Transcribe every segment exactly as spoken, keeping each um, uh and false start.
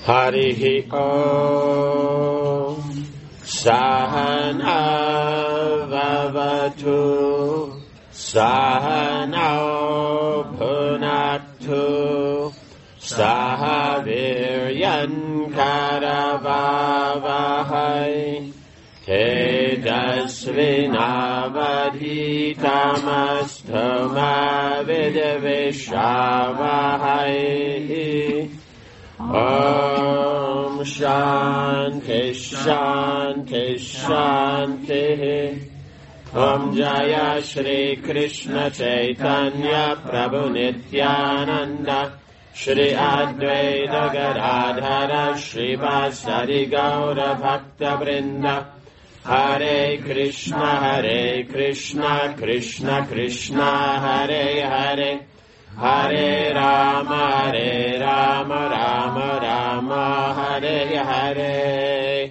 Harihi Om Sahana Vavatu Sahanao Bhunaktu Sahaviryan Karavavahai Tejasvinavadhitamastamavidavishlavahai Om Shanti Shanti Shanti Om Jaya Shri Krishna Chaitanya Prabhu Nityananda Shri Advaita Gadadhara Shri Vasari Gaura Bhakta Vrinda Hare Krishna Hare Krishna Krishna Krishna Hare Hare Hare Rama Hare Rama Rama Rama Hare Hare.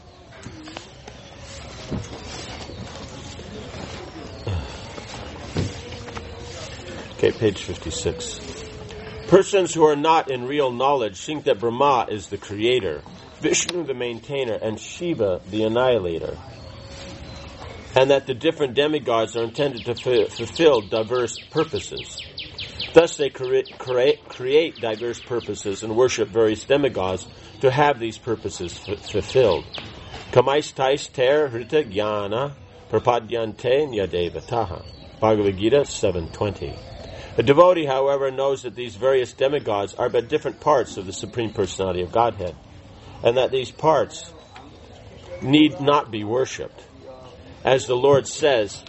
Okay, page fifty-six. Persons who are not in real knowledge think that Brahma is the creator, Vishnu the maintainer, and Shiva the annihilator, and that the different demigods are intended to f- fulfill diverse purposes. Thus they cre- cre- create diverse purposes and worship various demigods to have these purposes f- fulfilled. Kamais tais ter hrita jnana prapadyante nyadevataha. Bhagavad Gita seven twenty. A devotee, however, knows that these various demigods are but different parts of the Supreme Personality of Godhead, and that these parts need not be worshipped. As the Lord says,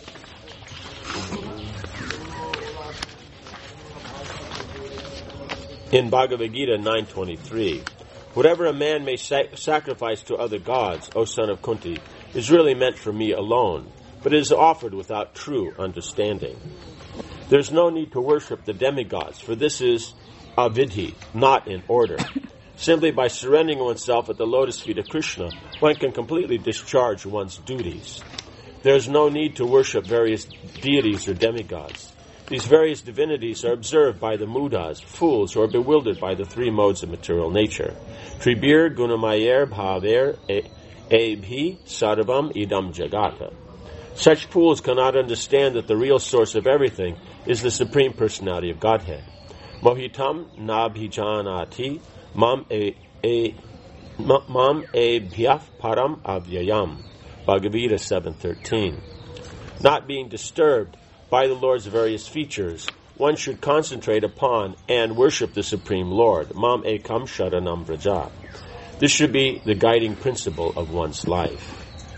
in Bhagavad Gita nine twenty-three, whatever a man may sa- sacrifice to other gods, O son of Kunti, is really meant for me alone, but it is offered without true understanding. There is no need to worship the demigods, for this is avidhi, not in order. Simply by surrendering oneself at the lotus feet of Krishna, one can completely discharge one's duties. There is no need to worship various deities or demigods. These various divinities are observed by the mudas, fools who are bewildered by the three modes of material nature. Tribir gunamayer bhaver ebhi sarvam idam jagata. Such fools cannot understand that the real source of everything is the Supreme Personality of Godhead. Mohitam nabhijanati mam e e mam e bhyaf param avyayam. Bhagavad Gita seven thirteen. Not being disturbed by the Lord's various features, one should concentrate upon and worship the Supreme Lord. Mam ekam sharanam vraja. This should be the guiding principle of one's life.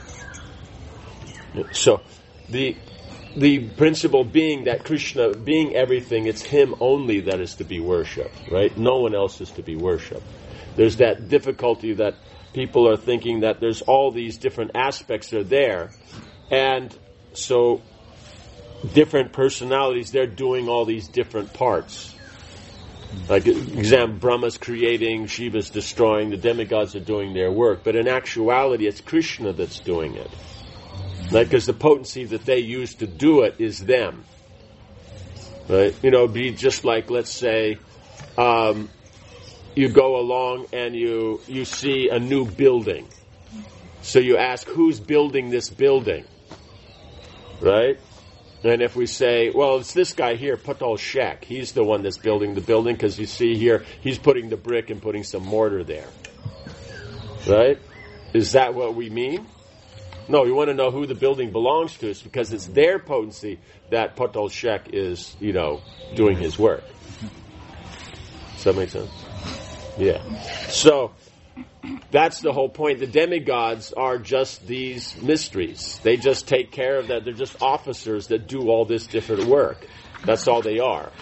So, the the principle being that Krishna, being everything, it's Him only that is to be worshipped, right? No one else is to be worshipped. There's that difficulty that people are thinking that there's all these different aspects are there, and so different personalities, they're doing all these different parts. Like, example, Brahma's creating, Shiva's destroying, the demigods are doing their work, but in actuality, it's Krishna that's doing it. Right? Because the potency that they use to do it is them. Right? You know, be just like, let's say, um, you go along and you you see a new building. So you ask, who's building this building? Right? And if we say, well, it's this guy here, Patal Shek. He's the one that's building the building because you see here, he's putting the brick and putting some mortar there. Right? Is that what we mean? No, we want to know who the building belongs to. It's because it's their potency that Patal Shek is, you know, doing his work. Does that make sense? Yeah. So, that's the whole point. The demigods are just these mysteries. They just take care of that. They're just officers that do all this different work. That's all they are.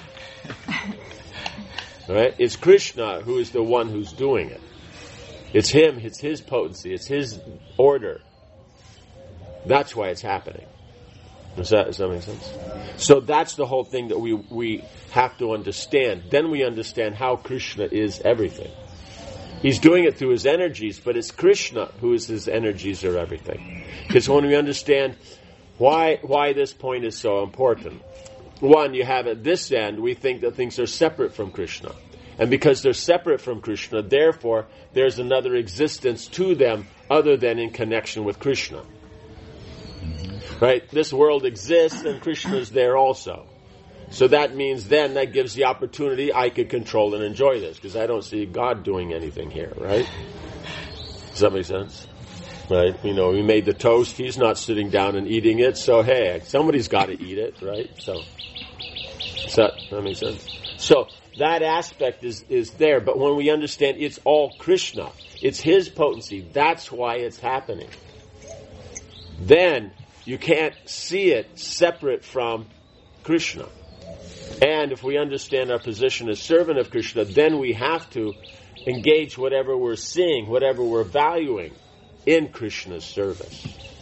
Right? It's Krishna who is the one who's doing it. It's Him, it's His potency, it's His order. That's why it's happening. Does that, does that make sense? So that's the whole thing that we, we have to understand. Then we understand how Krishna is everything. He's doing it through His energies, but it's Krishna who is His energies are everything. Because when we understand why why this point is so important, one, you have at this end, we think that things are separate from Krishna. And because they're separate from Krishna, therefore, there's another existence to them other than in connection with Krishna. Right? This world exists and Krishna is there also. So that means then that gives the opportunity I could control and enjoy this, because I don't see God doing anything here, right? Does that make sense? Right? You know, we made the toast, he's not sitting down and eating it, so hey, somebody's got to eat it, right? So, does that, that make sense? So, that aspect is, is there, but when we understand it's all Krishna, it's his potency, that's why it's happening. Then, you can't see it separate from Krishna. And if we understand our position as servant of Krishna, then we have to engage whatever we're seeing, whatever we're valuing in Krishna's service.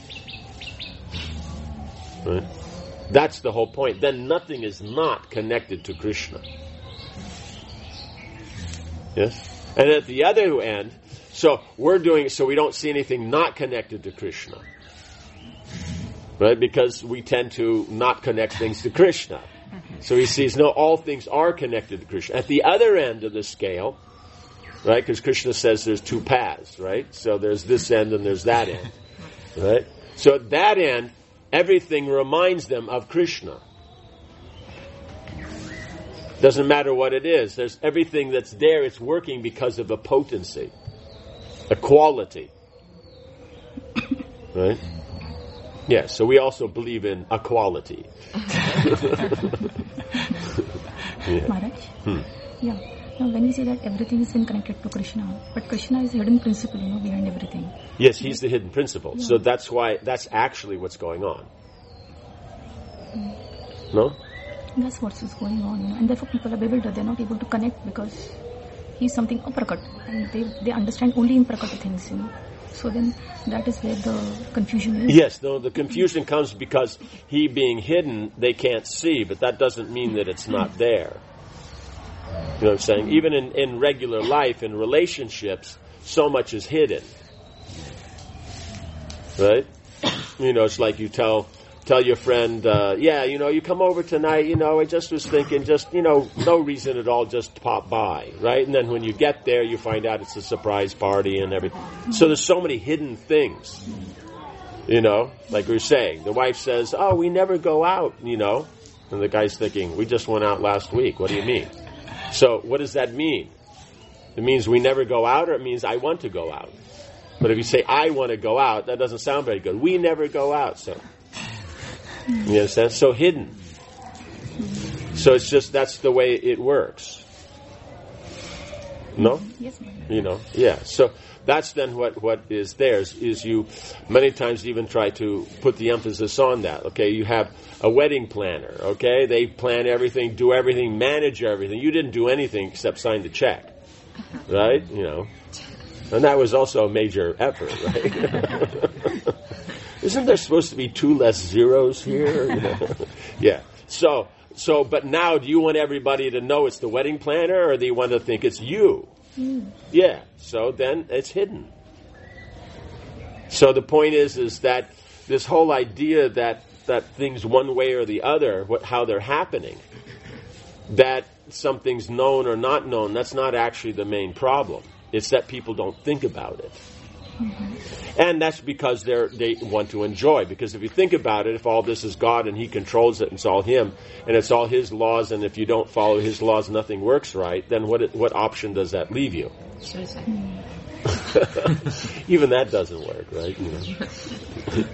Right? That's the whole point. Then nothing is not connected to Krishna. Yes? And at the other end, so we're doing, so we don't see anything not connected to Krishna. Right? Because we tend to not connect things to Krishna. So he sees, no, all things are connected to Krishna. At the other end of the scale, right, because Krishna says there's two paths, right? So there's this end and there's that end, right? So at that end, everything reminds them of Krishna. Doesn't matter what it is. There's everything that's there, it's working because of a potency, a quality. Right? Yeah, so we also believe in equality. Yeah. Maharaj? Hmm. Yeah. Now when we say that everything is connected to Krishna, but Krishna is hidden principle, you know, behind everything. Yes, he's the hidden principle. Yeah. So that's why, that's actually what's going on. Mm. No? That's what's going on, you know. And therefore people are bewildered. They're not able to connect because he's something aprakat. And they, they understand only in prakata things, you know. So then that is where the confusion is. Yes, no, the confusion comes because he being hidden, they can't see, but that doesn't mean that it's not there. You know what I'm saying? Even in, in regular life, in relationships, so much is hidden. Right? You know, it's like you tell tell your friend, uh, yeah, you know, you come over tonight, you know, I just was thinking, just, you know, no reason at all, just pop by, right? And then when you get there, you find out it's a surprise party and everything. So there's so many hidden things, you know, like we were saying. The wife says, oh, we never go out, you know. And the guy's thinking, we just went out last week. What do you mean? So what does that mean? It means we never go out, or it means I want to go out. But if you say, I want to go out, that doesn't sound very good. We never go out, so... You understand? So hidden. So it's just, that's the way it works. No? Yes, ma'am. You know? Yeah. So that's then what, what is theirs, is you many times even try to put the emphasis on that. Okay, you have a wedding planner, okay? They plan everything, do everything, manage everything. You didn't do anything except sign the check. Right? You know? And that was also a major effort, right? Isn't there supposed to be two less zeros here? You know? Yeah. So, so, but now, do you want everybody to know it's the wedding planner, or do you want to think it's you? Mm. Yeah. So then it's hidden. So the point is, is that this whole idea that that things one way or the other, what how they're happening, that something's known or not known, that's not actually the main problem. It's that people don't think about it. Mm-hmm. And that's because they're, they want to enjoy. Because if you think about it, if all this is God and He controls it and it's all Him, and it's all His laws, and if you don't follow His laws, nothing works right, then what what option does that leave you? Even that doesn't work, right? You know?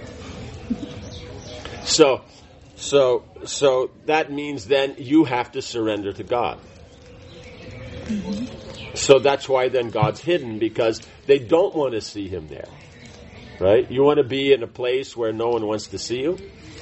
so, so, so that means then you have to surrender to God. Mm-hmm. So that's why then God's hidden, because they don't want to see Him there. Right? You want to be in a place where no one wants to see you?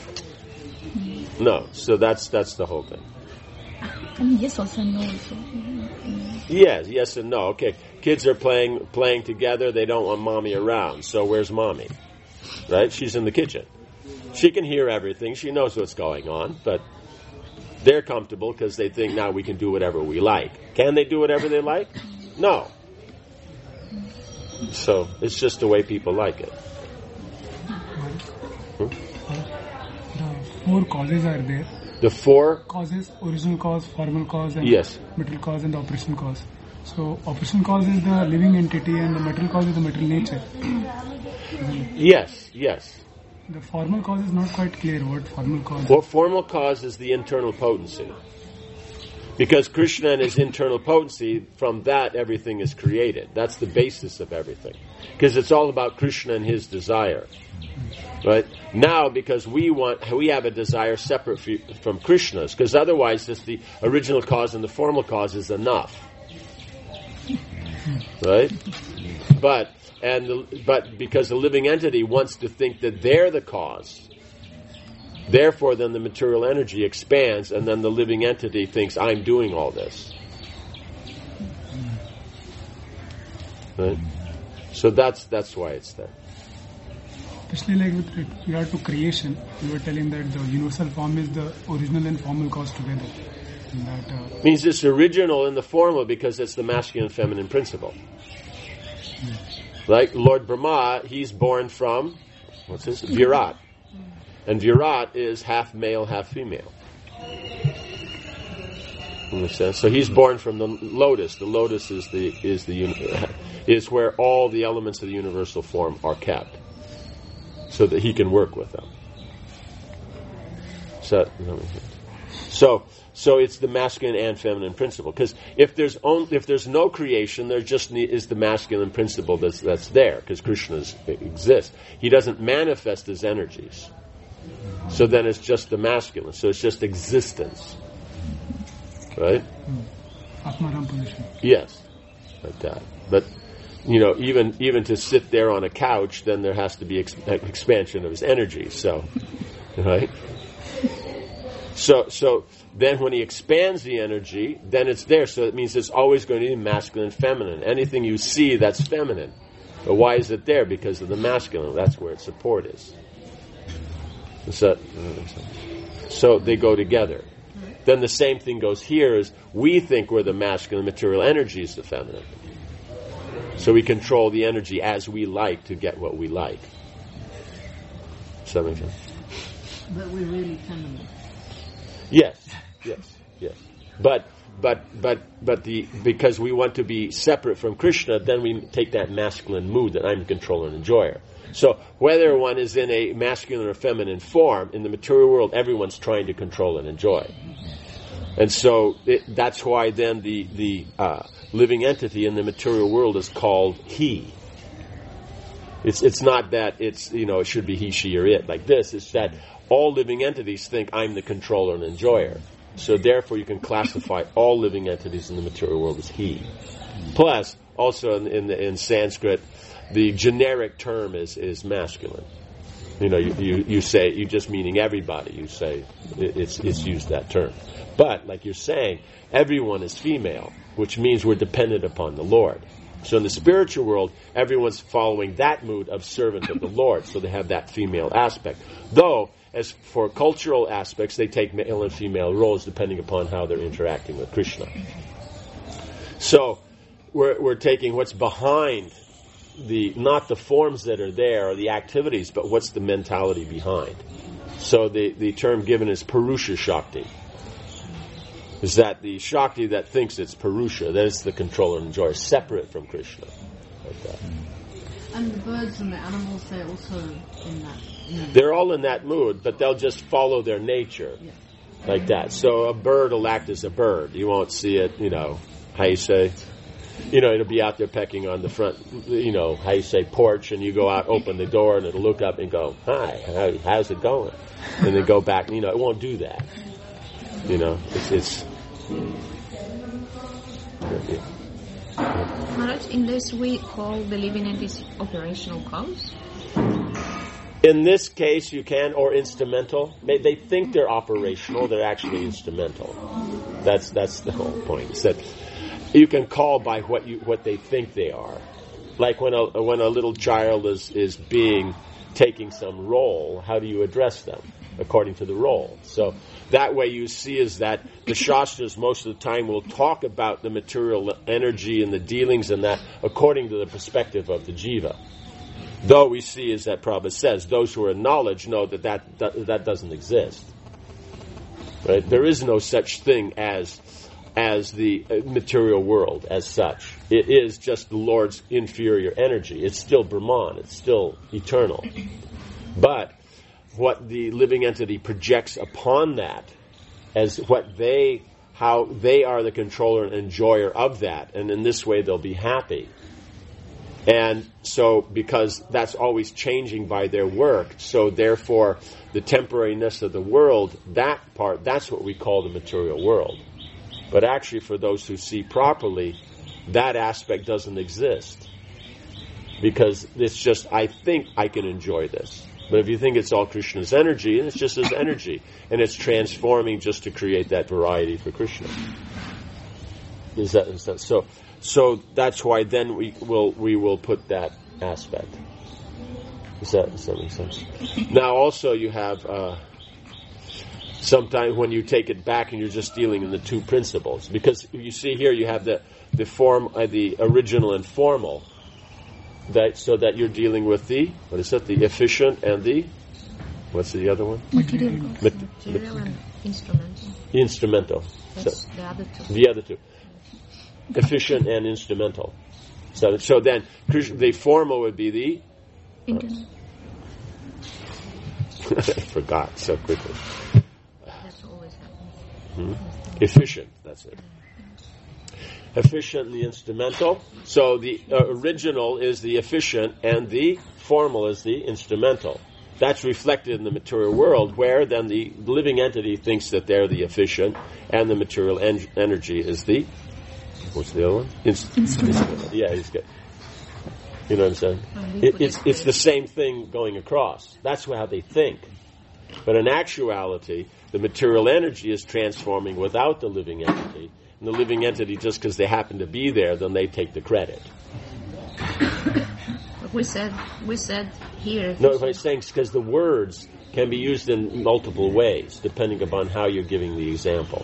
No. So that's that's the whole thing. And yes also, no also. Yes, yes and no. Okay. Kids are playing playing together, they don't want mommy around. So where's mommy? Right? She's in the kitchen. She can hear everything, she knows what's going on, but they're comfortable because they think now we can do whatever we like. Can they do whatever they like? No. So it's just the way people like it. Hmm? The four causes are there. The four causes: original cause, formal cause, and yes. middle cause, and the operation cause. So operational cause is the living entity and the material cause is the material nature. Yes, yes. The formal cause is not quite clear. What formal cause? Well, formal cause is the internal potency. Because Krishna and his internal potency, from that everything is created. That's the basis of everything. Because it's all about Krishna and his desire. Right? Now, because we want, we have a desire separate from Krishna's, because otherwise just the original cause and the formal cause is enough. Right? But, and the, but because the living entity wants to think that they're the cause, therefore, then the material energy expands, and then the living entity thinks, I'm doing all this. Right? So that's that's why it's there. Especially like with regard to creation, you were telling that the universal form is the original and formal cause together. And that, uh, means it's original in the formal because it's the masculine and feminine principle. Yeah. Like Lord Brahma, he's born from, what's this? Virat. And Virat is half male, half female. Understand? So he's born from the lotus. The lotus is the is the is where all the elements of the universal form are kept, so that he can work with them. So, so, so it's the masculine and feminine principle. Because if there's only, if there's no creation, there just need, is the masculine principle that's that's there. Because Krishna is, exists, he doesn't manifest his energies. So then it's just the masculine. So it's just existence. Right? Atmaram position. Yes. Like that. But, you know, even even to sit there on a couch, then there has to be ex- expansion of his energy. So, right? So, so then when he expands the energy, then it's there. So it means it's always going to be masculine and feminine. Anything you see, that's feminine. But why is it there? Because of the masculine. That's where its support is. So, so they go together. Then the same thing goes here is we think we're the masculine, material energy is the feminine. So we control the energy as we like to get what we like. Does that make sense? But we're really feminine. Yes, yes, yes. But but but but the because we want to be separate from Krishna, then we take that masculine mood that I'm the controller and enjoyer. So whether one is in a masculine or feminine form, in the material world, everyone's trying to control and enjoy. And so it, that's why then the, the uh, living entity in the material world is called he. It's it's not that it's, you know, it should be he, she, or it like this. It's that all living entities think I'm the controller and enjoyer. So therefore you can classify all living entities in the material world as he. Plus, also in, in, the, in Sanskrit, the generic term is, is masculine. You know, you, you, you say, you just meaning everybody, you say, it, it's, it's used that term. But, like you're saying, everyone is female, which means we're dependent upon the Lord. So in the spiritual world, everyone's following that mood of servant of the Lord, so they have that female aspect. Though, as for cultural aspects, they take male and female roles depending upon how they're interacting with Krishna. So, we're, we're taking what's behind the, not the forms that are there or the activities, but what's the mentality behind. So the, the term given is Purusha Shakti. Is that the Shakti that thinks it's Purusha, that is the controller and enjoyer, separate from Krishna. Like that. And the birds and the animals, they're also in that mood. They're all in that mood, but they'll just follow their nature. Yeah. Like that. So a bird will act as a bird. You won't see it, you know, how you say, you know, it'll be out there pecking on the front, you know, how you say porch, and you go out, open the door, and it'll look up and go, hi, how, how's it going? And then go back, you know, it won't do that. You know, it's, it's yeah. Maharaj, in this we call the living entity operational cause? In this case, you can, or instrumental. They, they think they're operational, they're actually instrumental. That's that's the whole point. It's that you can call by what you what they think they are. Like when a when a little child is is being taking some role, how do you address them? According to the role. So that way you see is that the Shastras most of the time will talk about the material energy and the dealings and that according to the perspective of the jiva. Though we see, as that Prabhupada says, those who are in knowledge know that that, that that doesn't exist. Right? There is no such thing as as the material world as such. It is just the Lord's inferior energy. It's still Brahman. It's still eternal. But what the living entity projects upon that as what they, how they are the controller and enjoyer of that, and in this way they'll be happy. And so, because that's always changing by their work, so therefore the temporariness of the world, that part, that's what we call the material world. But actually, for those who see properly, that aspect doesn't exist. Because it's just, I think I can enjoy this. But if you think it's all Krishna's energy, it's just his energy. And it's transforming just to create that variety for Krishna. Is that, is that so? So that's why then we will we will put that aspect. Does that, does that make sense? Now also you have uh, sometimes when you take it back and you're just dealing in the two principles, because you see here you have the the form, uh, the original and formal. That so that you're dealing with the what is it? The efficient and the what's the other one? Material. Mat- Material and instrumental. Instrumental. That's So, the other two. the other two. Efficient and instrumental. So, so then the formal would be the. Internal. I forgot so quickly. That's always happening. Hmm? Efficient. That's it. Efficient and the instrumental. So the uh, original is the efficient, and the formal is the instrumental. That's reflected in the material world, where then the living entity thinks that they're the efficient, and the material en- energy is the. What's the other one? Inst- Instrumental. Yeah, he's good. You know what I'm saying? And we It, put it's it it's there. the same thing going across. That's how they think. But in actuality, the material energy is transforming without the living entity. And the living entity, just because they happen to be there, then they take the credit. But we said we said here. No, what I'm saying is because the words can be used in multiple ways, depending upon how you're giving the example.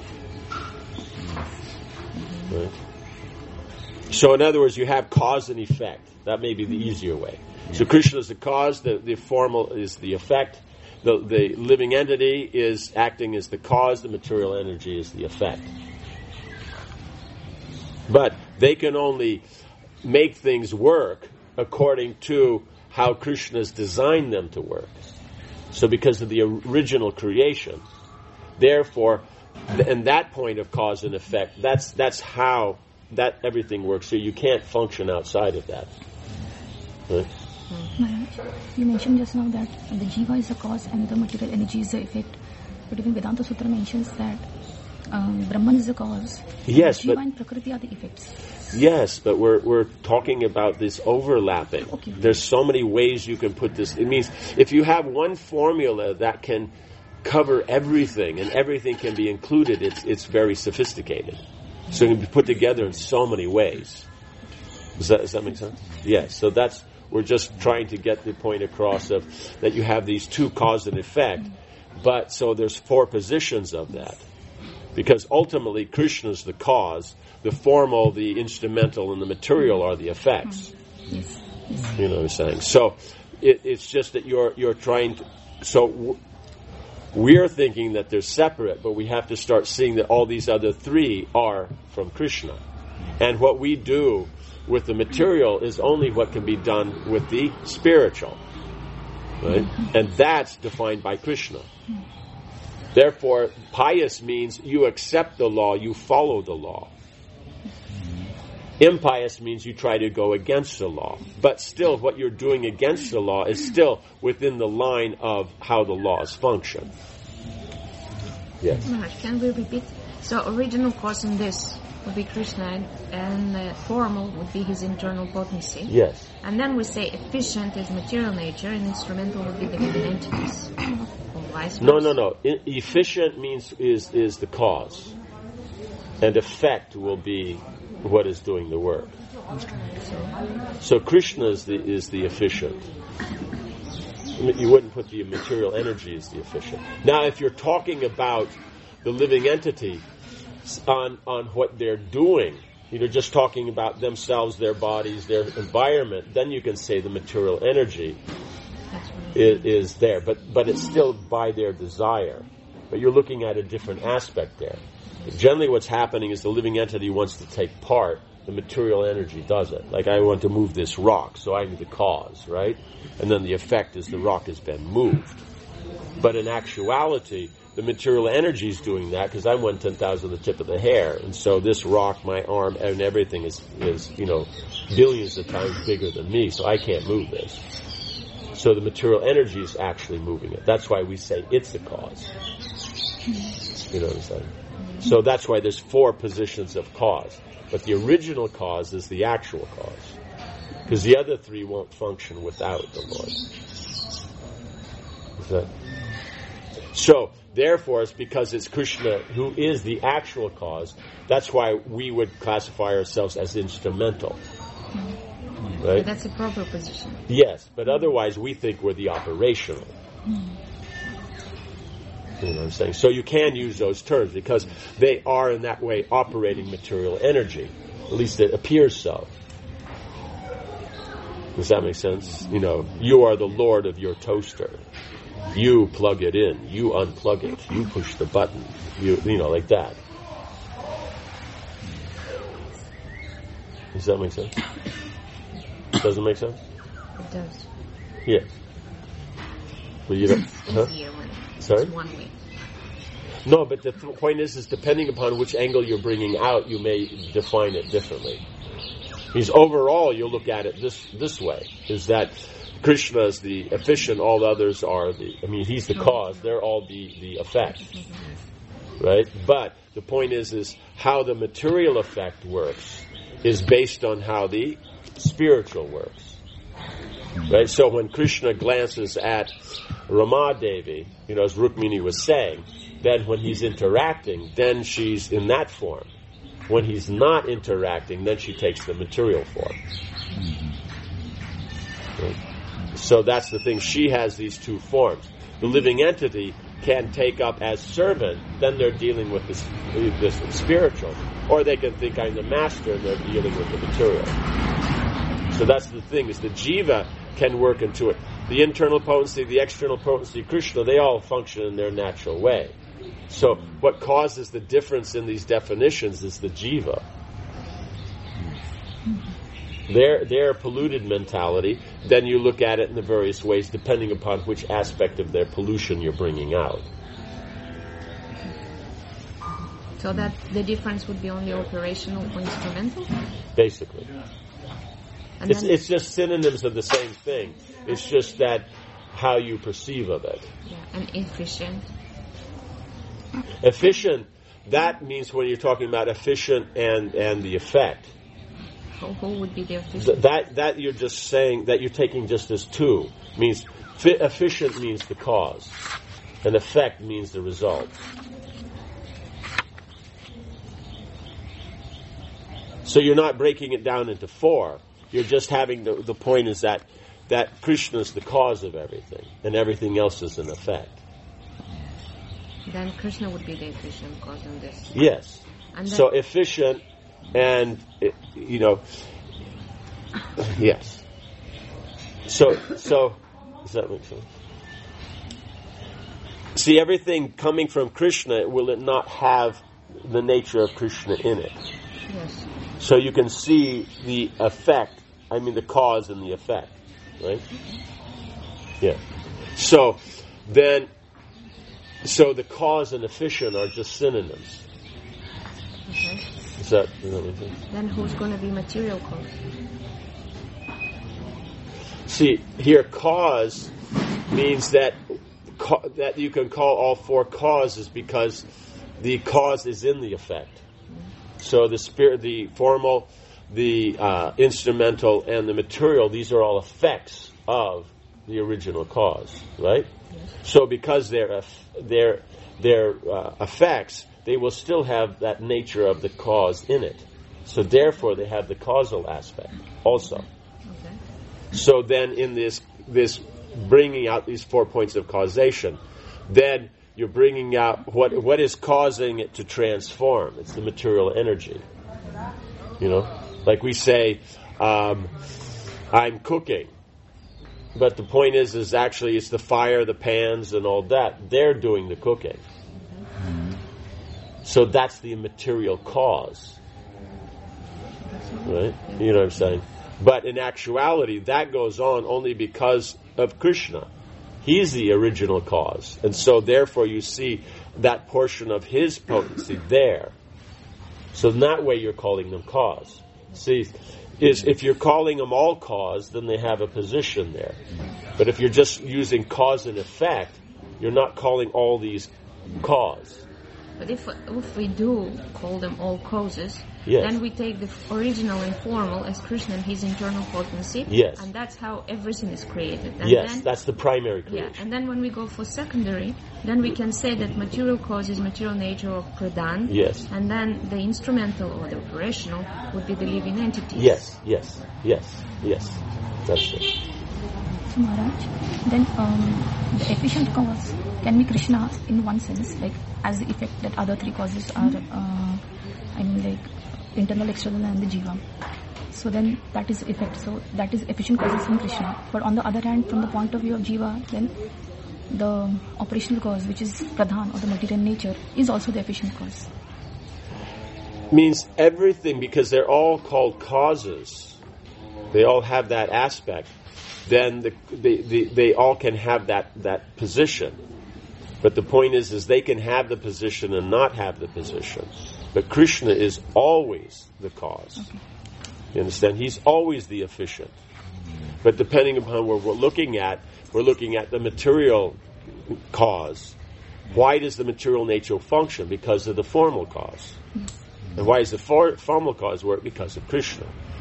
Right? So in other words, you have cause and effect. That may be the easier way. So Krishna is the cause, the, the formal is the effect, the, the living entity is acting as the cause, the material energy is the effect. But they can only make things work according to how Krishna has designed them to work. So because of the original creation, therefore, and that point of cause and effect, that's that's how that everything works. So you can't function outside of that. Right? Maharaj, you mentioned just now that the jiva is the cause and the material energy is the effect. But even Vedanta Sutra mentions that um, Brahman is the cause. Yes, jiva but and Prakriti are the effects. yes, but we're we're talking about this overlapping. Okay. There's so many ways you can put this. It means if you have one formula that can cover everything and everything can be included, it's it's very sophisticated. So it can be put together in so many ways. Does that does that make sense? Yes. So that's we're just trying to get the point across of that you have these two cause and effect, but so there's four positions of that. Because ultimately Krishna is the cause, the formal, the instrumental, and the material are the effects. Yes. Yes. You know what I'm saying? So it, it's just that you're you're trying to. So w- we're thinking that they're separate, but we have to start seeing that all these other three are from Krishna, and what we do with the material is only what can be done with the spiritual, right? And that's defined by Krishna. Therefore, pious means you accept the law, you follow the law. Impious means you try to go against the law. But still, what you're doing against the law is still within the line of how the laws function. Yes. Maharaj, can we repeat? So original cause in this would be Krishna, and uh, formal would be his internal potency. Yes. And then we say efficient is material nature, and instrumental would be the living entities. Or vice No, versa. no, no. E- efficient means is is the cause, and effect will be what is doing the work. So Krishna is the is the efficient. You wouldn't put the material energy as the efficient. Now, if you're talking about the living entity on on what they're doing, you know, just talking about themselves, their bodies, their environment, then you can say the material energy That's right. is, is there. But but it's still by their desire. But you're looking at a different aspect there. Generally what's happening is the living entity wants to take part, the material energy does it. Like I want to move this rock, so I'm the cause, right? And then the effect is the rock has been moved. But in actuality, the material energy is doing that because I'm one ten thousand of the tip of the hair. And so this rock, my arm, and everything is, is, you know, billions of times bigger than me, so I can't move this. So the material energy is actually moving it. That's why we say it's the cause. You know what I'm saying? So that's why there's four positions of cause. But the original cause is the actual cause. Because the other three won't function without the Lord. Is that? So, therefore, it's because it's Krishna who is the actual cause. That's why we would classify ourselves as instrumental. Right? But that's a proper position. Yes, but otherwise we think we're the operational. You know what I'm saying? So you can use those terms because they are in that way operating material energy. At least it appears so. Does that make sense? You know, you are the Lord of your toaster. You plug it in. You unplug it. You push the button. You, you know, like that. Does that make sense? Doesn't make sense? It does. Yes. But you don't. Huh? Easier when Sorry? it's one way. No, but the th- point is, is depending upon which angle you're bringing out, you may define it differently. Because overall, you'll look at it this this way: is that Krishna is the efficient, all the others are the. I mean, he's the cause; they're all the the effect, right? But the point is, is how the material effect works is based on how the spiritual works, right? So when Krishna glances at Rama Devi, you know, as Rukmini was saying, then when he's interacting, then she's in that form. When he's not interacting, then she takes the material form. Right? So that's the thing. She has these two forms. The living entity can take up as servant, then they're dealing with this, this spiritual. Or they can think I'm the master and they're dealing with the material. So that's the thing, is the jiva can work into it. The internal potency, the external potency, Krishna, they all function in their natural way. So what causes the difference in these definitions is the jiva. Their, their polluted mentality, then you look at it in the various ways depending upon which aspect of their pollution you're bringing out. So that the difference would be only operational or instrumental? Basically. And It's, then, it's just synonyms of the same thing. It's just that how you perceive of it. yeah, and efficient. Efficient, that means when you're talking about efficient and, and the effect. Who, who would be the Th- efficient? That that you're just saying, that you're taking just as two. Means fi- efficient means the cause. And effect means the result. So you're not breaking it down into four. You're just having the, the point is that, that Krishna is the cause of everything, and everything else is an effect. Then Krishna would be the efficient cause in this. Yes. And then, So efficient and, you know, yes. So, so, does that make sense? See, everything coming from Krishna, will it not have the nature of Krishna in it? yes. So you can see the effect, I mean the cause and the effect, right? Yeah. So, then, so the cause and efficient are just synonyms. Okay. Is that, does that make sense? Then who's going to be material cause? See, here cause means that ca- that you can call all four causes because the cause is in the effect. So the spirit, the formal, the uh, instrumental, and the material, these are all effects of the original cause, right? Yes. So because they're eff- they're, they're uh, effects, they will still have that nature of the cause in it. So therefore they have the causal aspect also. Okay. So then in this this bringing out these four points of causation, then you're bringing out what what is causing it to transform. It's the material energy. You know? Like we say, um, I'm cooking. But the point is, is actually it's the fire, the pans, and all that. They're doing the cooking. So that's the material cause. Right? You know what I'm saying? But in actuality, that goes on only because of Krishna. He's the original cause. And so therefore you see that portion of his potency there. So in that way you're calling them cause. See, is if you're calling them all cause, then they have a position there. But if you're just using cause and effect, you're not calling all these cause. But if if we do call them all causes, yes. then we take the original and formal as Krishna and his internal potency, yes. and that's how everything is created. And yes, then, that's the primary creation. Yeah, and then when we go for secondary, then we can say that material cause is material nature of Pradhan, yes. and then the instrumental or the operational would be the living entities. Yes, yes, yes, yes, that's it. So Maharaj, then um, the efficient cause can be Krishna in one sense, like as the effect that other three causes are, uh, I mean like internal, external and the jiva. So then that is effect, so that is efficient causes in Krishna. But on the other hand, from the point of view of jiva, then the operational cause, which is pradhan or the material nature, is also the efficient cause. Means everything, because they're all called causes. They all have that aspect. Then the, the, the, they all can have that, that position. But the point is, is they can have the position and not have the position. But Krishna is always the cause. Okay. You understand? He's always the efficient. But depending upon what we're looking at, we're looking at the material cause. Why does the material nature function? Because of the formal cause. And why is the for, formal cause work? Because of Krishna.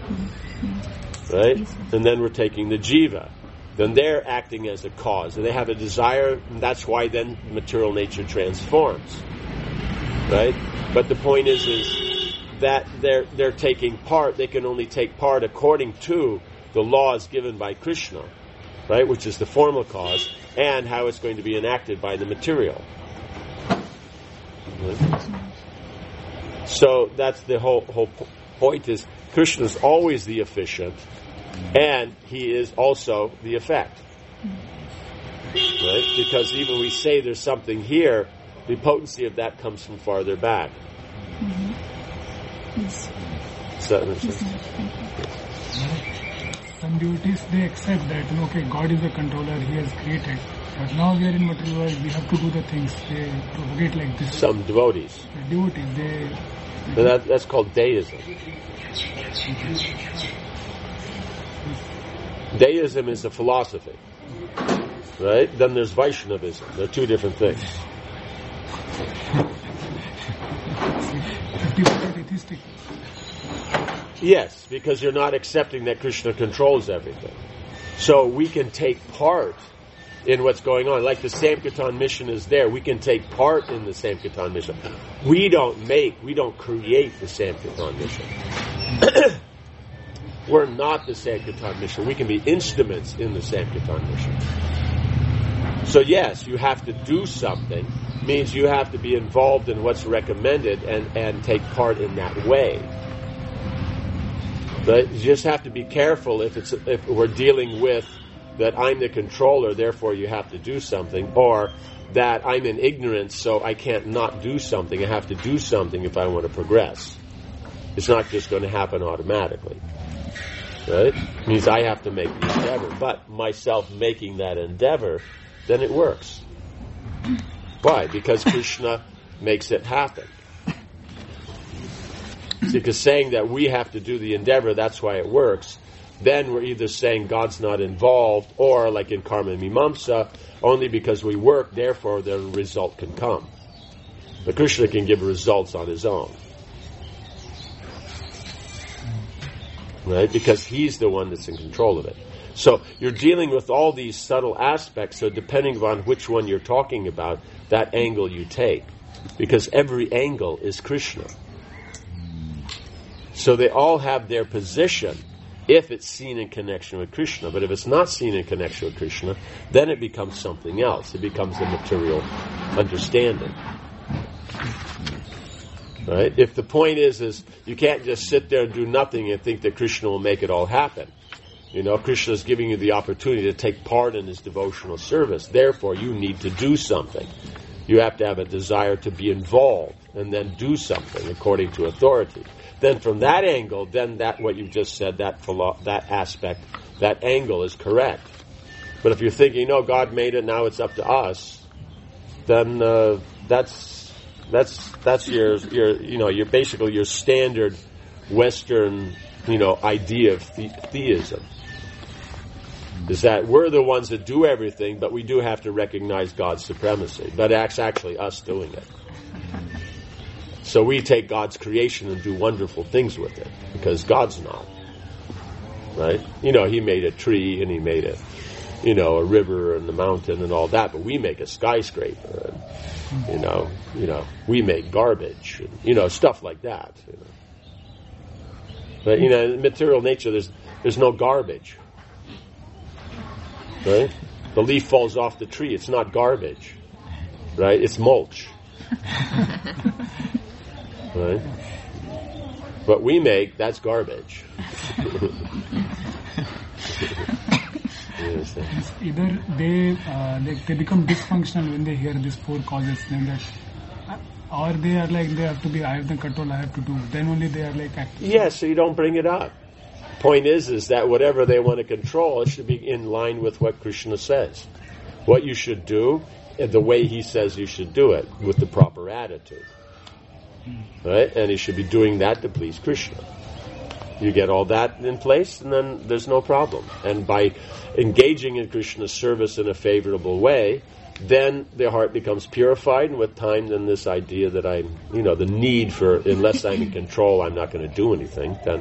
Right? And then we're taking the jiva. Then they're acting as a cause. And they have a desire, and that's why then material nature transforms. Right? But the point is, is that they're they're taking part, they can only take part according to the laws given by Krishna, right? Which is the formal cause, and how it's going to be enacted by the material. Right? So that's the whole whole point is Krishna is always the efficient, and he is also the effect. Right? Because even we say there's something here, the potency of that comes from farther back. Mm-hmm. Yes. So that makes sense? Some devotees, they accept that, you know, okay, God is the controller, He has created. But now we are in material world, we have to do the things. They propagate like this. Some devotees. The devotees, they... they that, that's called deism. Deism is a philosophy. Right? Then there's Vaishnavism. They're two different things. fifty percent atheistic. Yes, because you're not accepting that Krishna controls everything. So we can take part in what's going on. Like the Sankirtan mission is there. We can take part in the Sankirtan mission. We don't make, we don't create the Sankirtan mission. We're not the Sankirtan mission. We can be instruments in the Sankirtan mission. So yes, you have to do something. Means you have to be involved in what's recommended and, and take part in that way. But you just have to be careful if it's if we're dealing with that I'm the controller, therefore you have to do something, or that I'm in ignorance, so I can't not do something. I have to do something if I want to progress. It's not just going to happen automatically. Right? It means I have to make the endeavor. But myself making that endeavor, then it works. Why? Because Krishna makes it happen. See, because saying that we have to do the endeavor, that's why it works, then we're either saying God's not involved, or like in Karma Mimamsa, only because we work, therefore the result can come. But Krishna can give results on his own. Right? Because he's the one that's in control of it. So you're dealing with all these subtle aspects, so depending on which one you're talking about, that angle you take. Because every angle is Krishna. So they all have their position if it's seen in connection with Krishna. But if it's not seen in connection with Krishna, then it becomes something else. It becomes a material understanding. Right? If the point is, is you can't just sit there and do nothing and think that Krishna will make it all happen. You know, Krishna is giving you the opportunity to take part in his devotional service. Therefore, you need to do something. You have to have a desire to be involved and then do something according to authority. Then from that angle, then that what you just said, that philo- that aspect, that angle is correct. But if you're thinking, no, God made it, now it's up to us, then uh, that's that's that's your your you know your basically your standard Western you know idea of the- theism. Is that we're the ones that do everything, but we do have to recognize God's supremacy. But it's actually us doing it. So we take God's creation and do wonderful things with it, because God's not. Right? You know, He made a tree and He made a, you know, a river and a mountain and all that, but we make a skyscraper and, you know, you know, we make garbage and, you know, stuff like that. You know. But, you know, in material nature, there's there's no garbage. Right? The leaf falls off the tree. It's not garbage. Right? It's mulch. Right? What we make, that's garbage. It's either they uh, like they become dysfunctional when they hear these four causes, then that, or they are like they have to be I have the control, I have to do. Then only they are like active. Yeah, so you don't bring it up. Point is, is that whatever they want to control, it should be in line with what Krishna says. What you should do, and the way he says you should do it, with the proper attitude. Right? And he should be doing that to please Krishna. You get all that in place, and then there's no problem. And by engaging in Krishna's service in a favorable way, then the heart becomes purified, and with time, then this idea that I'm, you know, the need for, unless I'm in control, I'm not going to do anything, then...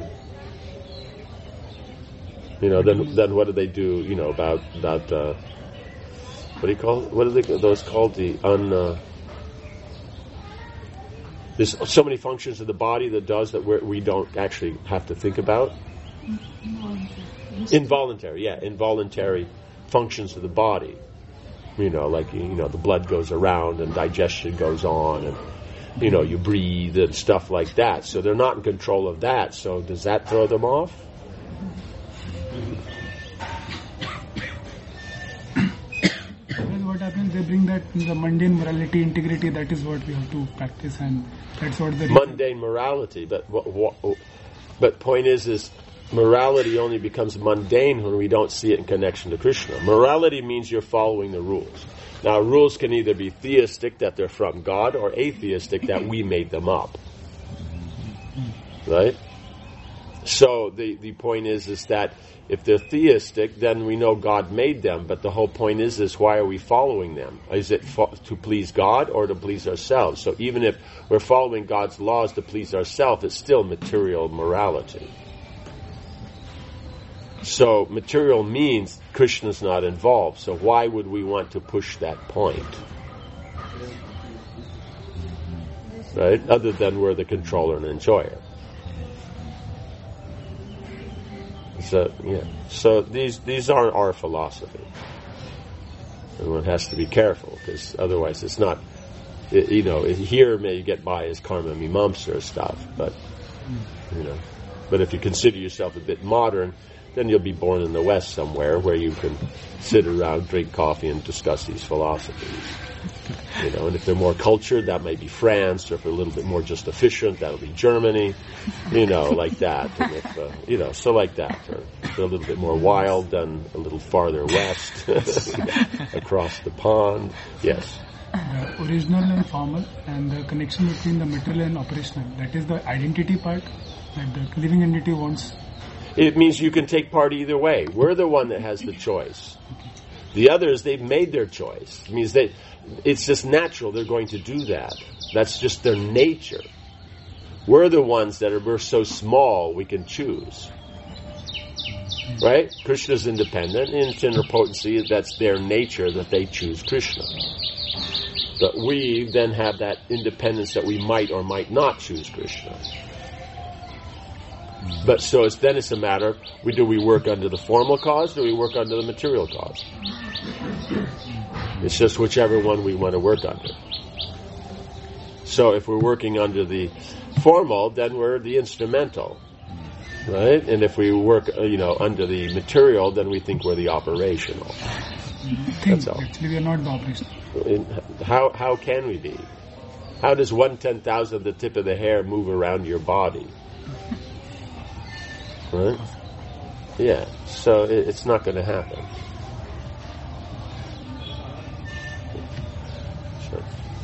You know, then then what do they do? You know, about about uh, what do you call what are they, those called? The un. Uh, there's so many functions of the body that does that we're, we don't actually have to think about. Involuntary. Involuntary, yeah, involuntary functions of the body. You know, like you know, the blood goes around and digestion goes on, and you know, you breathe and stuff like that. So they're not in control of that. So does that throw them off? What happens? They bring that the mundane morality, integrity. That is what we have to practice, and that's what the mundane morality. But what, what, but point is, is morality only becomes mundane when we don't see it in connection to Krishna. Morality means you're following the rules. Now, rules can either be theistic, that they're from God, or atheistic, that we made them up. Right? So the, the point is is that if they're theistic, then we know God made them. But the whole point is is why are we following them? Is it fo- to please God or to please ourselves? So even if we're following God's laws to please ourselves, it's still material morality. So material means Krishna's not involved. So why would we want to push that point? Right? Other than we're the controller and enjoyer. So yeah, so these these aren't our philosophy, and one has to be careful because otherwise it's not. It, you know, here may get by as karma mimamsa stuff, but you know, but if you consider yourself a bit modern, then you'll be born in the West somewhere where you can sit around, drink coffee, and discuss these philosophies. You know, and if they're more cultured, that may be France, or if they're a little bit more just efficient, that'll be Germany, you know, like that. And if, uh, you know, so like that. Or if they're a little bit more wild, then a little farther west, across the pond. Yes. The original and formal, and the connection between the material and operational, that is the identity part, that the living entity wants. It means you can take part either way. We're the one that has the choice. The others, they've made their choice. It means they, it's just natural they're going to do that. That's just their nature. We're the ones that are, we're so small we can choose. Right? Krishna's independent. In general potency, that's their nature that they choose Krishna. But we then have that independence that we might or might not choose Krishna. But so it's then it's a matter of, we, do we work under the formal cause, do we work under the material cause? It's just whichever one we want to work under. So if we're working under the formal, then we're the instrumental. Right? And if we work, uh, you know, under the material, then we think we're the operational. Think. That's all. Actually, we are not the operation. In, how how can we be? How does one ten thousand of the tip of the hair move around your body? Right? Yeah. So it, it's not going to happen. Sure.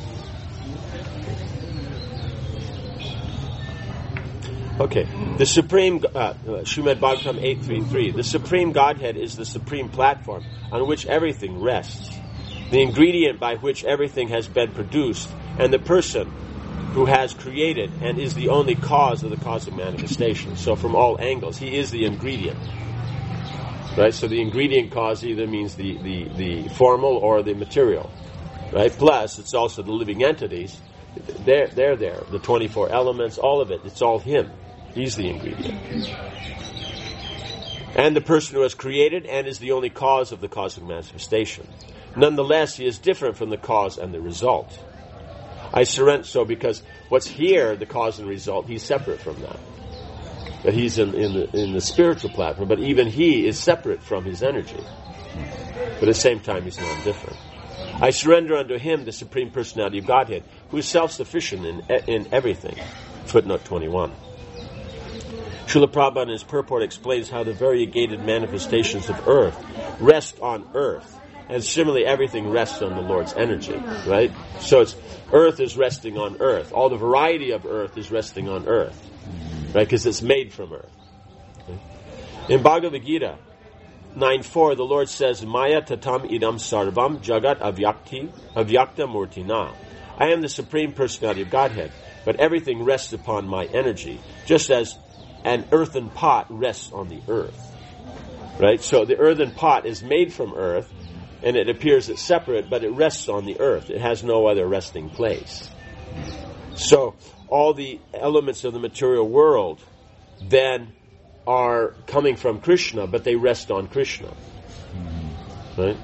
Okay. The Supreme, uh, Srimad Bhagavatam eight thirty-three. The Supreme Godhead is the supreme platform on which everything rests, the ingredient by which everything has been produced, and the person who has created and is the only cause of the cosmic manifestation. So from all angles, he is the ingredient. Right? So the ingredient cause either means the, the, the formal or the material. Right? Plus, it's also the living entities. They're, they're there. The twenty-four elements, all of it. It's all him. He's the ingredient. And the person who has created and is the only cause of the cosmic manifestation. Nonetheless, he is different from the cause and the result. I surrender so because what's here, the cause and result, he's separate from that. But he's in, in, the, in the spiritual platform, but even he is separate from his energy. But at the same time, he's non-different. I surrender unto him the Supreme Personality of Godhead, who is self-sufficient in, in everything. Footnote twenty-one. Srila Prabhupada in his purport explains how the variegated manifestations of earth rest on earth. And similarly, everything rests on the Lord's energy, right? So it's earth is resting on earth. All the variety of earth is resting on earth, right? Because it's made from earth. Okay? In Bhagavad Gita nine four, the Lord says, Maya tatam idam sarvam jagat avyakti avyakta murtina. I am the Supreme Personality of Godhead, but everything rests upon my energy, just as an earthen pot rests on the earth, right? So the earthen pot is made from earth, and it appears it's separate, but it rests on the earth. It has no other resting place. So all the elements of the material world then are coming from Krishna, but they rest on Krishna. Right?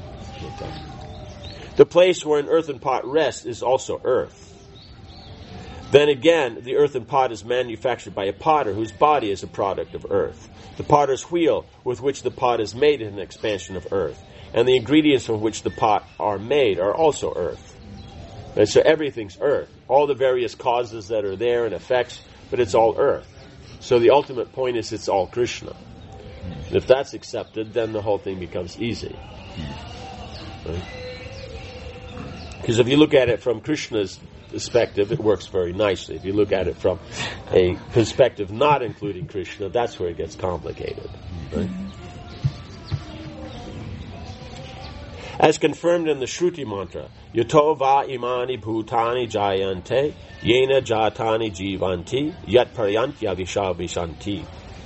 The place where an earthen pot rests is also earth. Then again, the earthen pot is manufactured by a potter whose body is a product of earth. The potter's wheel with which the pot is made is an expansion of earth. And the ingredients from which the pot are made are also earth. And so everything's earth. All the various causes that are there and effects, but it's all earth. So the ultimate point is it's all Krishna. And if that's accepted, then the whole thing becomes easy. Right? Because if you look at it from Krishna's perspective, it works very nicely. If you look at it from a perspective not including Krishna, that's where it gets complicated. Right? As confirmed in the Shruti mantra, Yato va imani bhutani jayante, yena jatani jivanti, yat paryantya vishavishanti.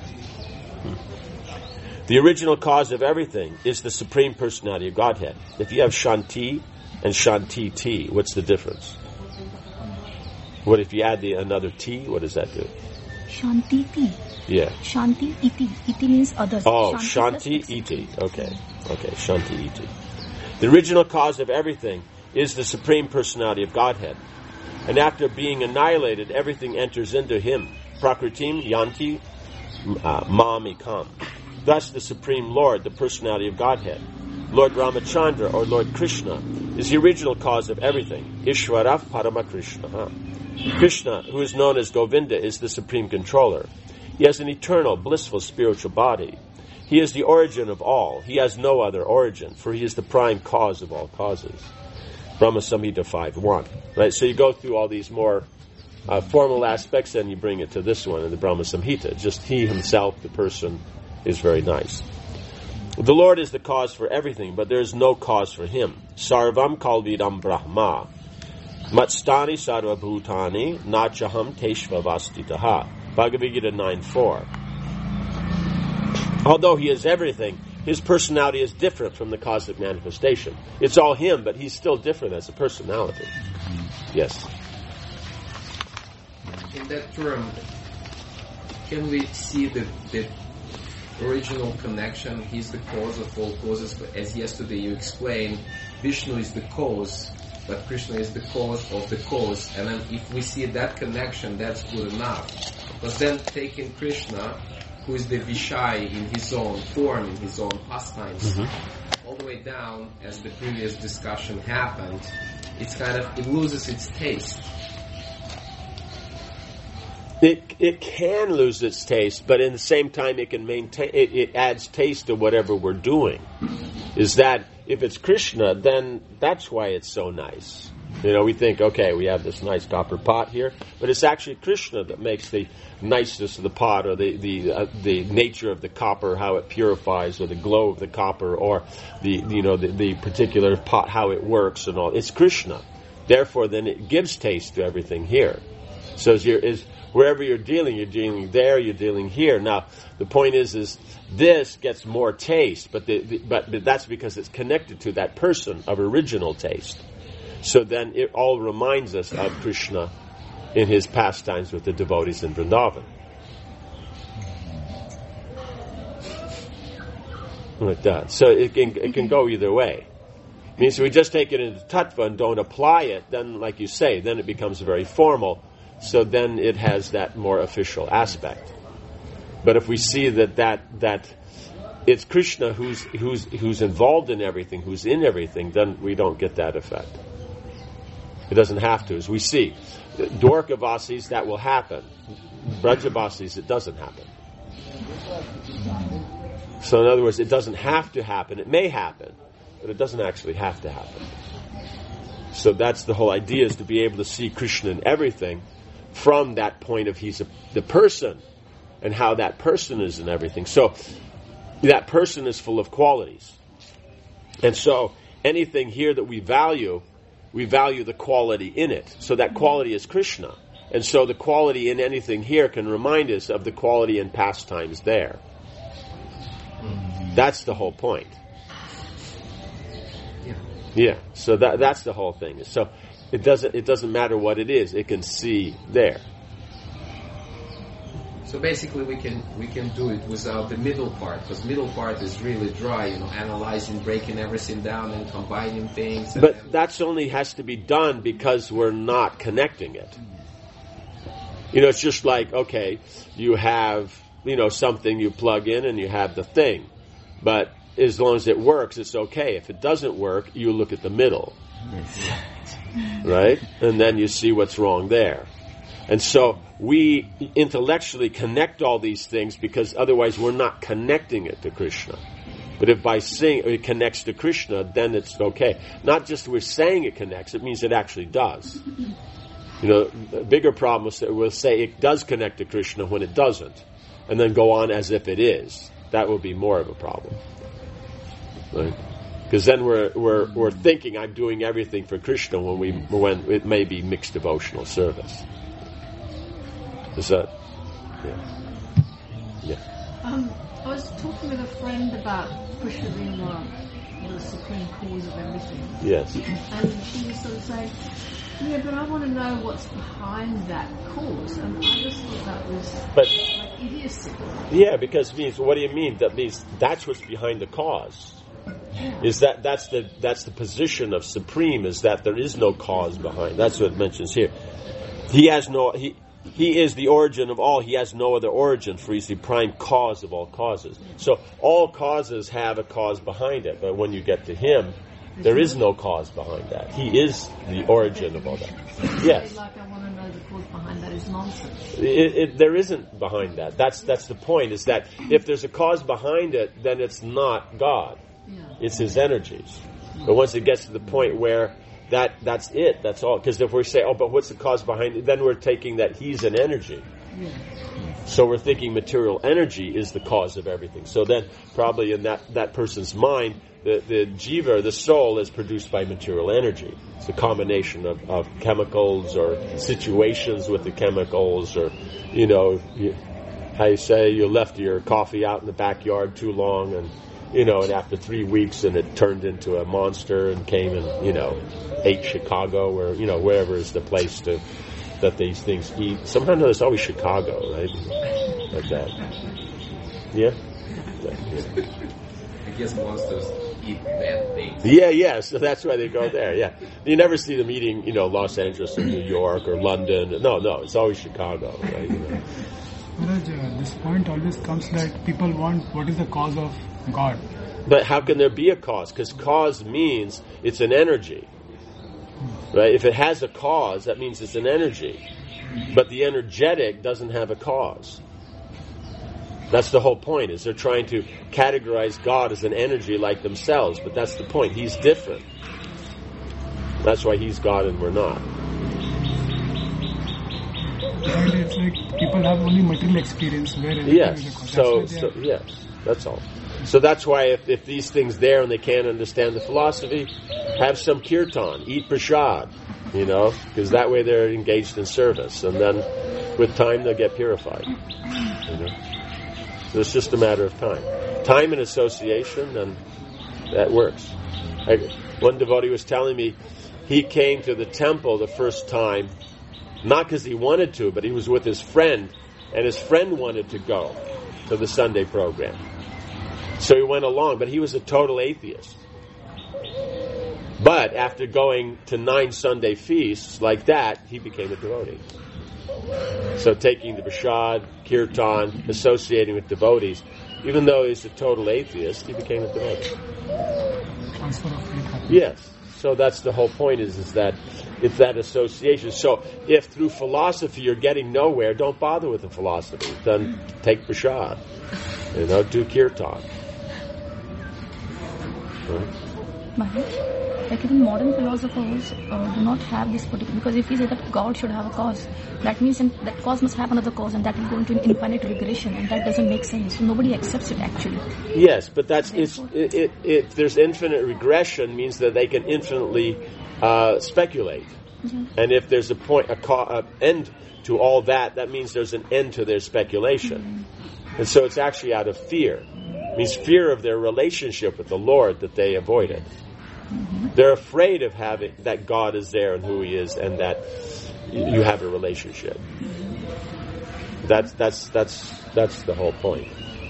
The original cause of everything is the Supreme Personality of Godhead. If you have Shanti and Shanti-ti, what's the difference? What if you add the another T, what does that do? Shanti-ti. Yeah. Shanti-iti. Iti means others. Oh, Shanti Shanti-iti. Okay. Okay, Shanti-iti. The original cause of everything is the Supreme Personality of Godhead. And after being annihilated, everything enters into him. Prakritim yanti uh, mamikam. Thus the Supreme Lord, the Personality of Godhead, Lord Ramachandra or Lord Krishna, is the original cause of everything. Ishvara Parama Krishna. Krishna, who is known as Govinda, is the Supreme Controller. He has an eternal, blissful spiritual body. He is the origin of all. He has no other origin, for he is the prime cause of all causes. Brahma Samhita five one. Right? So you go through all these more uh, formal aspects, and you bring it to this one in the Brahma Samhita. Just he himself, the person, is very nice. The Lord is the cause for everything, but there is no cause for him. Sarvam kalvidam brahma. Matstani sarva bhutani nachaham teshva vastitaha. Bhagavad Gita nine four. Although he is everything, his personality is different from the cosmic manifestation. It's all him, but he's still different as a personality. Yes? In that term, can we see the, the original connection? He's the cause of all causes. As yesterday you explained, Vishnu is the cause, but Krishna is the cause of the cause. And then if we see that connection, that's good enough. But then taking Krishna who is the Vishai in his own form, in his own pastimes, Mm-hmm. all the way down, as the previous discussion happened, it's kind of, it loses its taste. It it can lose its taste, but in the same time, it can maintain. It, it adds taste to whatever we're doing. Is that if it's Krishna, then that's why it's so nice. You know, we think, okay, we have this nice copper pot here, but it's actually Krishna that makes the niceness of the pot, or the the uh, the nature of the copper, how it purifies, or the glow of the copper, or the you know the, the particular pot, how it works, and all. It's Krishna. Therefore, then it gives taste to everything here. So as you're, is wherever you're dealing, you're dealing there, you're dealing here. Now, the point is, is this gets more taste, but the, the but, but that's because it's connected to that person of original taste. So then it all reminds us of Krishna in his pastimes with the devotees in Vrindavan. Like that. So it can it can go either way. It means if we just take it into tattva and don't apply it, then, like you say, then it becomes very formal. So then it has that more official aspect. But if we see that that that it's Krishna who's who's who's involved in everything, who's in everything, then we don't get that effect. It doesn't have to. As we see, Dwarkavasis, that will happen. Brajavasis, it doesn't happen. So in other words, it doesn't have to happen. It may happen, but it doesn't actually have to happen. So that's the whole idea, is to be able to see Krishna in everything from that point of he's a, the person, and how that person is in everything. So that person is full of qualities. And so anything here that we value, we value the quality in it. So that quality is Krishna. And so the quality in anything here can remind us of the quality in pastimes there. That's the whole point. Yeah. Yeah. So that that's the whole thing. So it doesn't it doesn't matter what it is, it can see there. So basically, we can we can do it without the middle part, because middle part is really dry, you know, analyzing, breaking everything down, and combining things. And But then, that's only has to be done because we're not connecting it. You know, it's just like, okay, you have, you know, something you plug in and you have the thing. But as long as it works, it's okay. If it doesn't work, you look at the middle. Right? And then you see what's wrong there. And so we intellectually connect all these things because otherwise we're not connecting it to Krishna. But if by saying it connects to Krishna, then it's okay. Not just we're saying it connects, it means it actually does. You know, the bigger problem is that we'll say it does connect to Krishna when it doesn't, and then go on as if it is. That will be more of a problem. Right? Because then we're we're we're thinking I'm doing everything for Krishna when we when it may be mixed devotional service. Is that? Yeah. Yeah. Um, I was talking with a friend about Krishna being the, the supreme cause of everything. Yes. And she was sort of saying, yeah, but I want to know what's behind that cause. And I just thought that was But like idiocy. yeah, because it means what do you mean? That means that's what's behind the cause. Yeah. Is that that's the that's the position of supreme, is that there is no cause behind. That's what it mentions here. He has no he he is the origin of all. He has no other origin, for he's the prime cause of all causes. So all causes have a cause behind it, but when you get to him, there is no cause behind that. He is the origin of all that. Yes. Like I want to know the cause behind that is nonsense. It, it, there isn't behind that. That's that's the point, is that if there's a cause behind it, then it's not God. Yeah. It's his energies. But once it gets to the point where that that's it, that's all. Because if we say, oh, but what's the cause behind it? Then we're taking that he's an energy. Yeah. So we're thinking material energy is the cause of everything. So then probably in that, that person's mind, the, the jiva, the soul, is produced by material energy. It's a combination of, of chemicals or situations with the chemicals, or, you know, you, how you say you left your coffee out in the backyard too long, and, you know, and after three weeks and it turned into a monster and came and, you know, ate Chicago, or, you know, wherever is the place to that these things eat. Somehow there's always Chicago, right? Like that. Yeah? Yeah. I guess monsters eat bad things. Yeah, yeah, so that's why they go there, yeah. You never see them eating, you know, Los Angeles or New York or London. No, no, it's always Chicago, right? You know. Maharaj, uh, this point always comes that people want what is the cause of God. But how can there be a cause? Because cause means it's an energy. Right? If it has a cause, that means it's an energy. But the energetic doesn't have a cause. That's the whole point, is they're trying to categorize God as an energy like themselves, but that's the point. He's different. That's why he's God and we're not. And it's like people have only material experience where everything Yes. is a cause. So, That's why so they are- yes, that's all. So that's why if, if these things there and they can't understand the philosophy, have some kirtan, eat prasad, you know, because that way they're engaged in service, and then with time they'll get purified. You know, so it's just a matter of time, time and association, and that works. I, one devotee was telling me he came to the temple the first time, not because he wanted to, but he was with his friend, and his friend wanted to go to the Sunday program. So he went along, but he was a total atheist. But after going to nine Sunday feasts like that, he became a devotee. So taking the prasad, kirtan, associating with devotees, even though he's a total atheist, he became a devotee. transfer of faith happens. Yes. So that's the whole point, is, is that it's that association. So if through philosophy you're getting nowhere, don't bother with the philosophy. Then take prasad. You know, do kirtan. Right? Maharaj, like even modern philosophers uh, do not have this particular, because if we say that God should have a cause, that means in, that cause must have another cause, and that will go into an infinite regression, and that doesn't make sense. So nobody accepts it actually. Yes, but that's it's it, it, it there's infinite regression means that they can infinitely uh, speculate, Mm-hmm. and if there's a point a, co- a end to all that, that means there's an end to their speculation, mm-hmm. and so it's actually out of fear. It means fear of their relationship with the Lord that they avoided. Mm-hmm. They're afraid of having that God is there and who He is, and that you have a relationship. That's that's that's that's the whole point.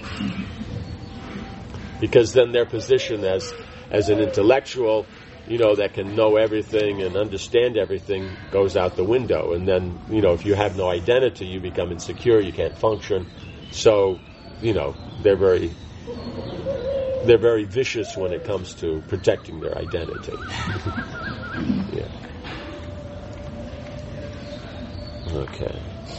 Because then their position as as an intellectual, you know, that can know everything and understand everything goes out the window. And then, you know, if you have no identity, you become insecure, you can't function. So, you know, they're very they're very vicious when it comes to protecting their identity. Yeah. Okay.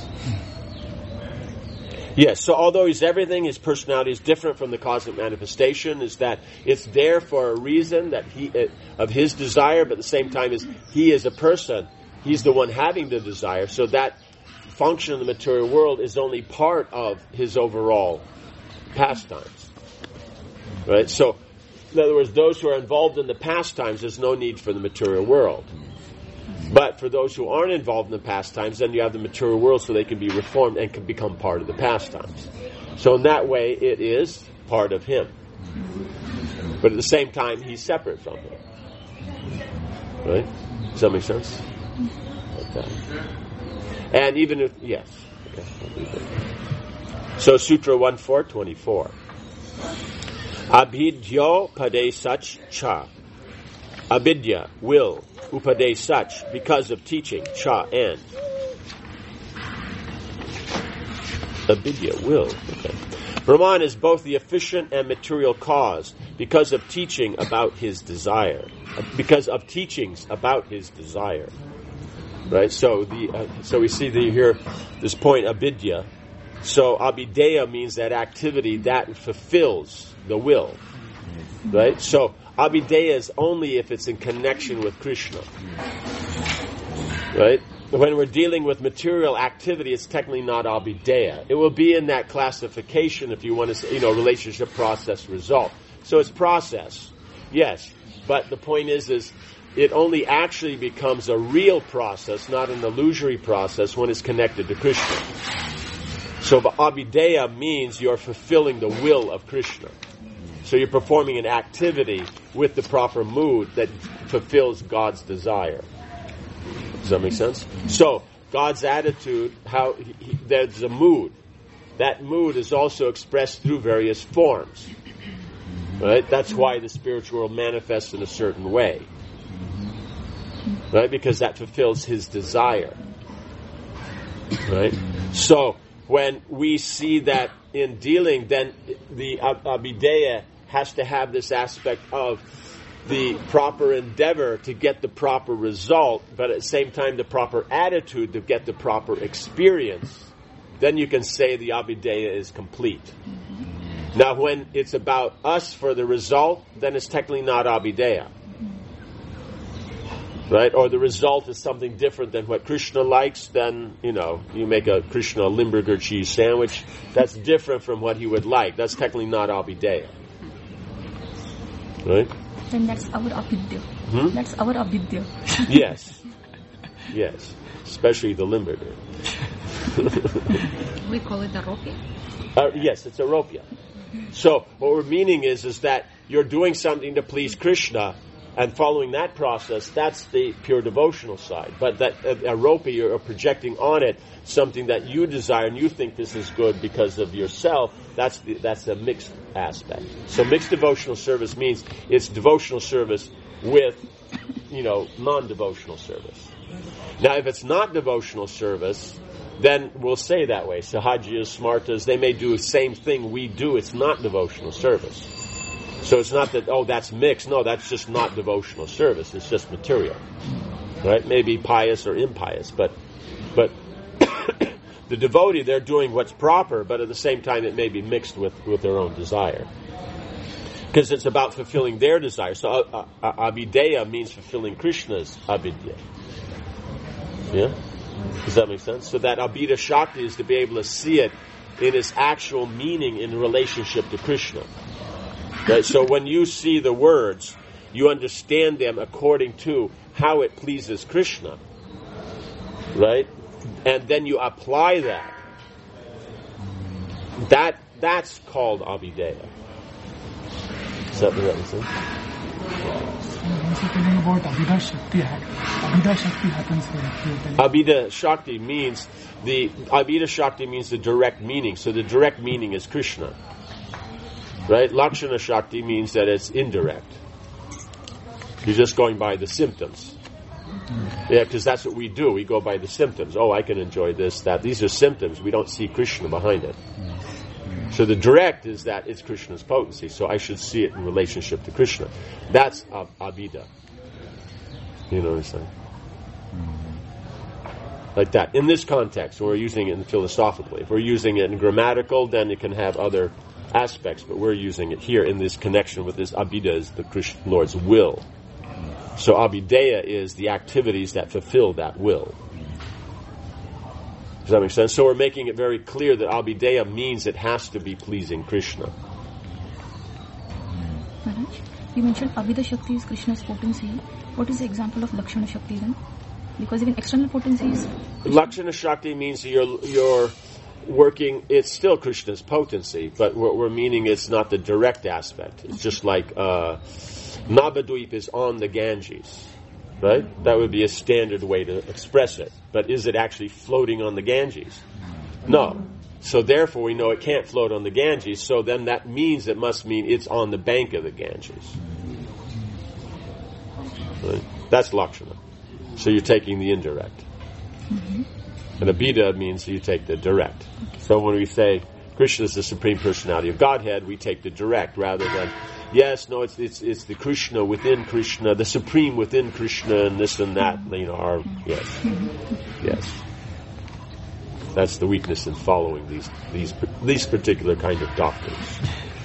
Yes, so although He's everything, His personality is different from the cosmic manifestation, is that it's there for a reason that He uh, of His desire, but at the same time is He is a person. He's the one having the desire, so that function in the material world is only part of His overall pastimes. Right? So, in other words, those who are involved in the pastimes, there's no need for the material world. But for those who aren't involved in the pastimes, then you have the material world so they can be reformed and can become part of the pastimes. So in that way, it is part of Him. But at the same time, He's separate from Him. Right? Does that make sense? Okay. And even if, yes. Okay. So Sutra one four twenty-four. Abhidyo pade sach cha. Avidya, will, upade such, because of teaching, cha, and. Avidya, will, okay. Brahman is both the efficient and material cause because of teaching about his desire. Because of teachings about his desire. Right? So the uh, so we see the, here this point, avidya. So abideya means that activity that fulfills the will. Right? So Abhideya is only if it's in connection with Krishna. Right? When we're dealing with material activity, it's technically not Abhideya. It will be in that classification if you want to say, you know, relationship, process, result. So it's process. Yes. But the point is, is it only actually becomes a real process, not an illusory process, when it's connected to Krishna. So Abhideya means you're fulfilling the will of Krishna. So you're performing an activity with the proper mood that fulfills God's desire. Does that make sense? So God's attitude, how he, he, there's a mood. That mood is also expressed through various forms. Right? That's why the spiritual world manifests in a certain way. Right? Because that fulfills His desire. Right? So when we see that in dealing, then the Abhideya has to have this aspect of the proper endeavor to get the proper result, but at the same time the proper attitude to get the proper experience. Then you can say the Abhideya is complete. Mm-hmm. Now when it's about us for the result, then it's technically not Abhideya. Right? Or the result is something different than what Krishna likes, then, you know, you make a Krishna Limburger cheese sandwich. That's different from what he would like. That's technically not Abhideya. Right? Then that's our Abhidya. Hmm? That's our Abhidya. Yes. Yes. Especially the Limburger. We call it aropia? Uh, yes, it's aropia. So, what we're meaning is, is that you're doing something to please Krishna, and following that process, that's the pure devotional side. But that uh, aropia, you're projecting on it something that you desire and you think this is good because of yourself. That's the, that's a mixed aspect. So mixed devotional service means it's devotional service with, you know, non-devotional service. Now, if it's not devotional service, then we'll say that way. Sahajiyas, Smartas, they may do the same thing we do. It's not devotional service. So it's not that, oh, that's mixed. No, that's just not devotional service. It's just material. Right? Maybe pious or impious. But but the devotee, they're doing what's proper, but at the same time it may be mixed with, with their own desire. Because it's about fulfilling their desire. So uh, uh, Abhideya means fulfilling Krishna's Abhidya. Yeah? Does that make sense? So that Abhida Shakti is to be able to see it in its actual meaning in relationship to Krishna. Right? So when you see the words, you understand them according to how it pleases Krishna. Right? And then you apply that. That that's called Abhideya. Is that what that sense? Also telling about Abhida Shakti. Abhida Shakti happens here. Abhida Shakti means the Abhida Shakti means the direct meaning. So the direct meaning is Krishna. Right? Lakshana Shakti means that it's indirect. You're just going by the symptoms. Yeah, because that's what we do. We go by the symptoms. Oh, I can enjoy this, that. These are symptoms. We don't see Krishna behind it. So the direct is that it's Krishna's potency. So I should see it in relationship to Krishna. That's ab- Abhida. You know what I'm saying? Like that. In this context, we're using it philosophically. If we're using it in grammatical, then it can have other aspects, but we're using it here in this connection with this Abhida is the Krishna Lord's will. So Abhideya is the activities that fulfill that will. Does that make sense? So we're making it very clear that Abhideya means it has to be pleasing Krishna. Maharaj, you mentioned Abhida Shakti is Krishna's potency. What is the example of Lakshana Shakti then? Because even external potency is... Lakshana Shakti means you're... you're working, it's still Krishna's potency, but what we're meaning is not the direct aspect. It's just like uh, Navadvip is on the Ganges, right? That would be a standard way to express it. But is it actually floating on the Ganges? No. So therefore we know it can't float on the Ganges, so then that means it must mean it's on the bank of the Ganges. Right? That's Lakshana. So you're taking the indirect. Mm-hmm. And Abhida means you take the direct. So when we say Krishna is the Supreme Personality of Godhead, we take the direct rather than, yes, no, it's it's it's the Krishna within Krishna, the Supreme within Krishna, and this and that. You know, our yes, yes. That's the weakness in following these these these particular kind of doctrines.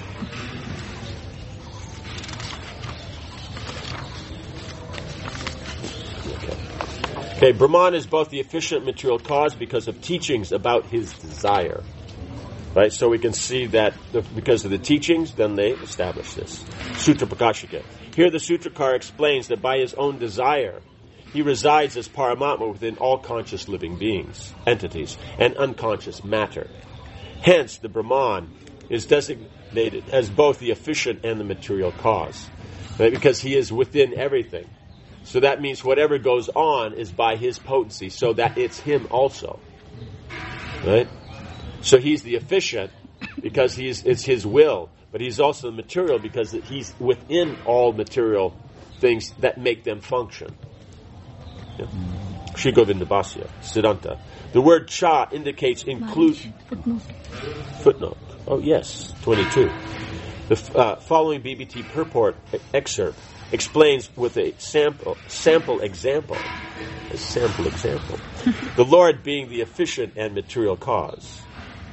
Okay, Brahman is both the efficient material cause because of teachings about his desire. Right, so we can see that the, because of the teachings, then they establish this. Sutra Prakashika. Here the Sutrakar explains that by his own desire, he resides as Paramatma within all conscious living beings, entities, and unconscious matter. Hence, the Brahman is designated as both the efficient and the material cause. Right, because he is within everything. So that means whatever goes on is by his potency, so that it's him also. Right? So he's the efficient because he's it's his will, but he's also the material because he's within all material things that make them function. Yeah. Shri Govindabhasya, Siddhanta. The word cha indicates include... Footnote. Footnote. Oh, yes, twenty-two. The uh, following B B T purport excerpt explains with a sample sample example, a sample example, the Lord being the efficient and material cause.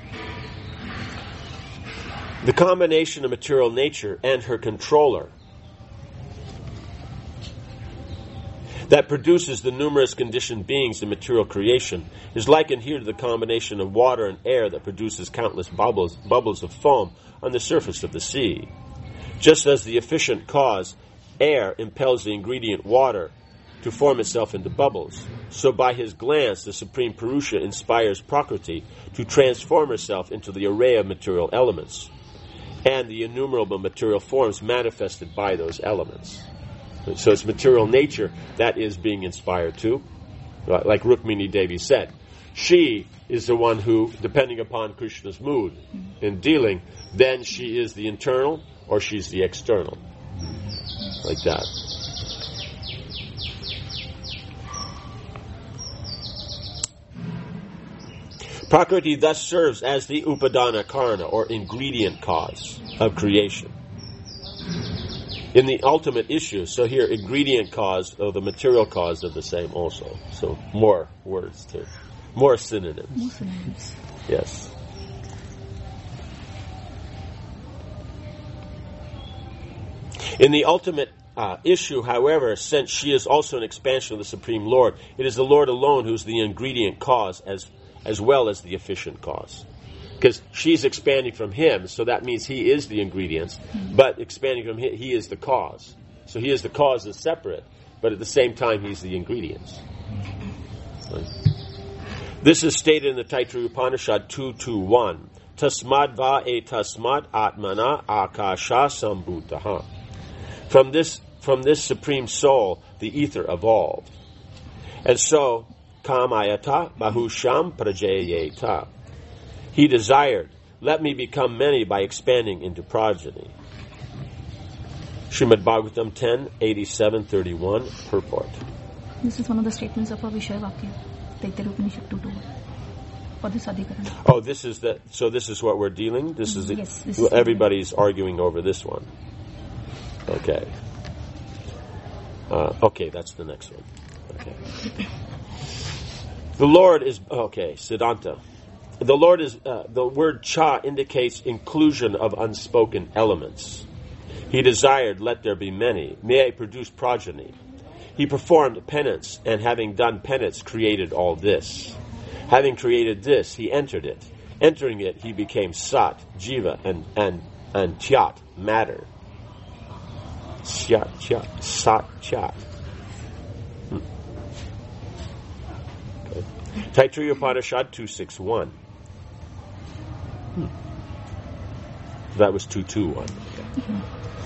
The combination of material nature and her controller that produces the numerous conditioned beings in material creation is likened here to the combination of water and air that produces countless bubbles, bubbles of foam on the surface of the sea. Just as the efficient cause, air, impels the ingredient water to form itself into bubbles, so by his glance the Supreme Purusha inspires Prakriti to transform herself into the array of material elements and the innumerable material forms manifested by those elements. So it's material nature that is being inspired too. Like Rukmini Devi said, she is the one who, depending upon Krishna's mood in dealing, then she is the internal or she's the external. Like that. Prakriti thus serves as the upadana karana, or ingredient cause of creation. In the ultimate issue, so here ingredient cause, or the material cause, are the same also. So more words too. More synonyms. More synonyms. Yes. In the ultimate uh, issue, however, since she is also an expansion of the Supreme Lord, it is the Lord alone who is the ingredient cause as as well as the efficient cause. Because she's expanding from him, so that means he is the ingredients, but expanding from him, he is the cause. So he is the cause is separate, but at the same time he's the ingredients. Right. This is stated in the Taittiriya Upanishad two twenty-one. Tasmad va e tasmad atmana akasha sambhutaha. From this, from this supreme soul, the ether evolved. And so, kamayata bahusham prajayeta. He desired, let me become many by expanding into progeny. Srimad Bhagavatam ten, eighty-seven, thirty-one, purport. This is one of the statements of our Vishaya Vakya, Taittiriya Upanishad two twenty-one. For this adhikaran. Oh, this is the, so this is what we're dealing? This is the, yes, this well, is everybody's arguing over this one. Okay. Uh, okay, that's the next one. Okay. The Lord is, okay, Siddhanta. The Lord is, uh, the word cha indicates inclusion of unspoken elements. He desired, let there be many. May I produce progeny. He performed penance, and having done penance, created all this. Having created this, he entered it. Entering it, he became sat, jiva, and and and tyat, matter. Syat, tyat, sat, tyat. Hmm. Okay. Taittiriya Upanishad two sixty-one. Hmm. That was two twenty-one. Okay.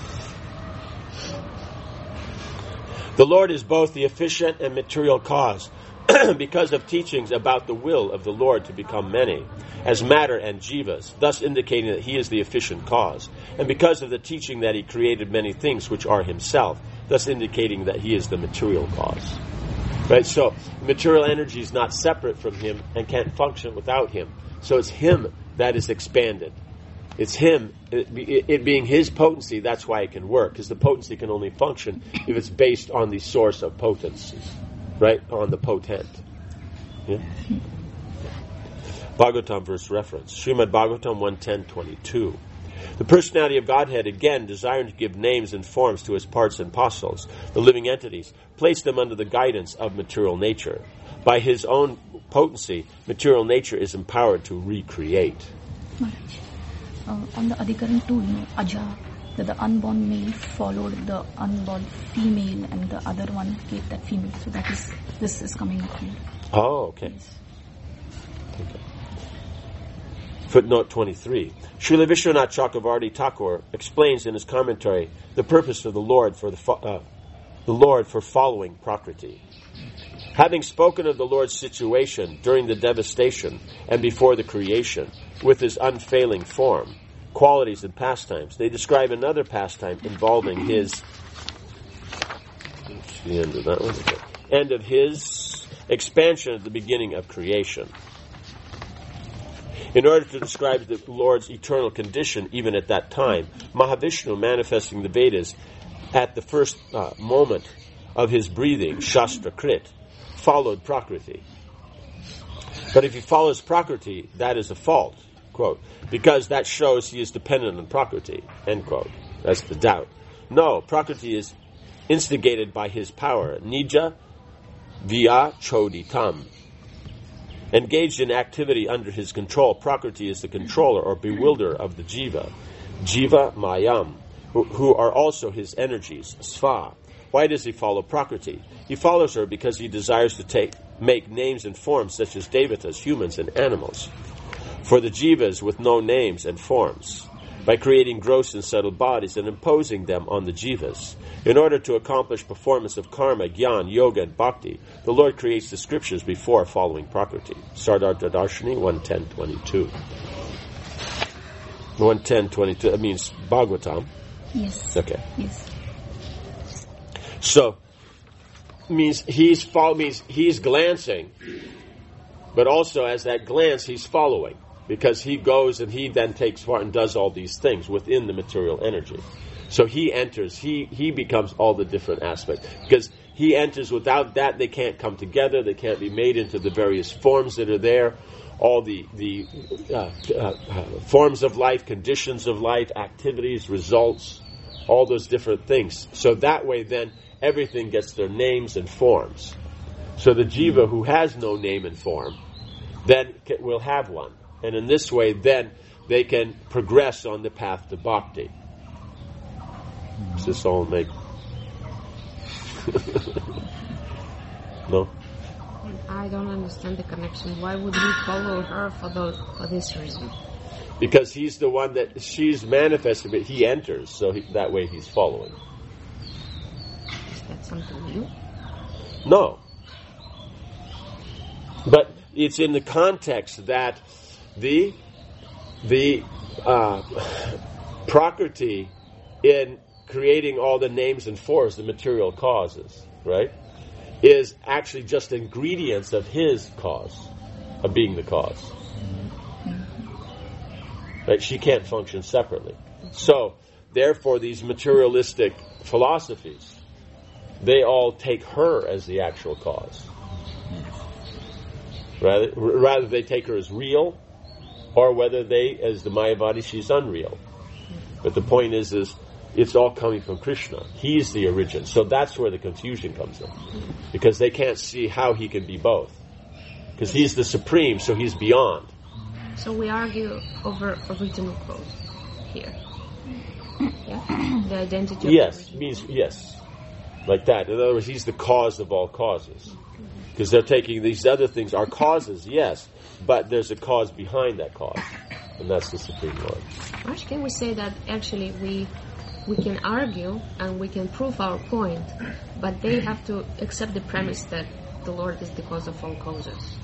The Lord is both the efficient and material cause, because of teachings about the will of the Lord to become many, as matter and jivas, thus indicating that he is the efficient cause, and because of the teaching that he created many things which are himself, thus indicating that he is the material cause. Right? So, material energy is not separate from him and can't function without him. So it's him that is expanded. It's him, it, it being his potency, that's why it can work, because the potency can only function if it's based on the source of potency. Right? On the potent. Yeah? Bhagavatam verse reference. Srimad Bhagavatam one ten twenty-two. The personality of Godhead, again, desiring to give names and forms to his parts and parcels, the living entities, placed them under the guidance of material nature. By his own potency, material nature is empowered to recreate. Uh, on the adhikaran two, you know, aja, that the unborn male followed the unborn female, and the other one gave that female. So that is, this is coming up here. Oh, okay. Yes. Okay. Footnote twenty-three. Srila Vishwanath Chakravarti Thakur explains in his commentary the purpose of the Lord for the fo- uh, the Lord for following Prakriti. Having spoken of the Lord's situation during the devastation and before the creation, with his unfailing form, qualities and pastimes, they describe another pastime involving his the end of that one. Okay. End of his expansion at the beginning of creation. In order to describe the Lord's eternal condition, even at that time, Mahavishnu, manifesting the Vedas at the first uh, moment of his breathing, Shastra Krit, followed Prakriti. But if he follows Prakriti, that is a fault, quote, because that shows he is dependent on Prakriti, end quote. That's the doubt. No, Prakriti is instigated by his power, Nija Vya Choditam. Engaged in activity under his control, Prakriti is the controller or bewilderer of the Jiva, Jiva Mayam, who, who are also his energies, Sva. Why does he follow Prakriti? He follows her because he desires to take, make names and forms such as Devatas, humans, and animals. For the Jivas with no names and forms, by creating gross and subtle bodies and imposing them on the Jivas. In order to accomplish performance of karma, jnana, yoga, and bhakti, the Lord creates the scriptures before following Prakriti. Sardartha Darshini one ten twenty-two. one ten twenty-two, that means Bhagavatam. Yes. Okay. Yes. So, means he's follow, means he's glancing, but also as that glance, he's following. Because he goes and he then takes part and does all these things within the material energy. So he enters, he, he becomes all the different aspects. Because he enters, without that they can't come together, they can't be made into the various forms that are there, all the, the uh, uh, uh, forms of life, conditions of life, activities, results, all those different things. So that way then everything gets their names and forms. So the jiva who has no name and form then will have one. And in this way, then, they can progress on the path to bhakti. Does this all make... No? I don't understand the connection. Why would he follow her for those, for this reason? Because he's the one that... She's manifested, but he enters, so he, that way he's following. Is that something new? No. But it's in the context that the the uh, Prakriti in creating all the names and forms, the material causes, right, is actually just ingredients of his cause, of being the cause. Right? She can't function separately. So, therefore, these materialistic philosophies, they all take her as the actual cause. Rather, rather they take her as real, or whether they, as the Mayavadi, she's unreal. But the point is, is it's all coming from Krishna. He's the origin. So that's where the confusion comes in. Because they can't see how he can be both. Because he's the supreme, so he's beyond. So we argue over original cause here. Yeah? The identity of Yes, the original. means, yes. Like that. In other words, he's the cause of all causes. Because they're taking these other things are causes, yes, but there's a cause behind that cause, and that's the Supreme Lord. Maharaj, can we say that actually we we can argue and we can prove our point, but they have to accept the premise that the Lord is the cause of all causes?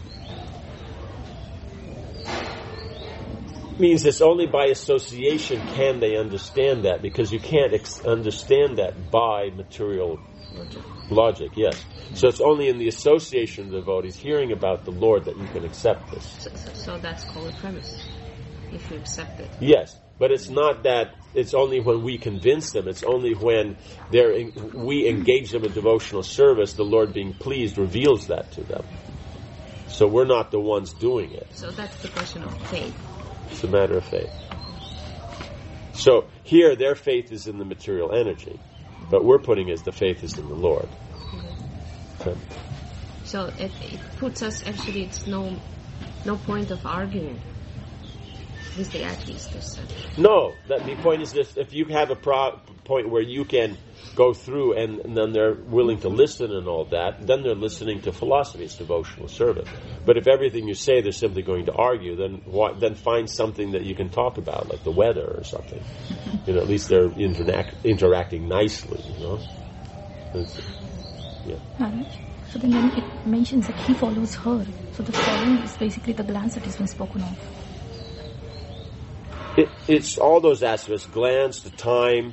Means it's only by association can they understand that, because you can't ex- understand that by material Logic. logic, yes. So it's only in the association of the devotees hearing about the Lord that you can accept this. So, so, so that's called a premise, if you accept it. Yes, but it's not that, it's only when we convince them, it's only when they're in, we engage them in devotional service, the Lord being pleased reveals that to them. So we're not the ones doing it. So that's the question of faith. It's a matter of faith. So here their faith is in the material energy, but we're putting as the faith is in the Lord. Okay. So it, it puts us, actually, it's no no point of arguing with the atheists. No, that the point is this: if you have a pro- point where you can go through and, and then they're willing to listen and all that, then they're listening to philosophy, it's devotional service. But if everything you say they're simply going to argue, then why, then find something that you can talk about, like the weather or something. You know, at least they're interact, interacting nicely. You know, it's, yeah. Alright. So then when it mentions that he follows her, so the following is basically the glance that has been spoken of. It, it's all those aspects: glance, the time,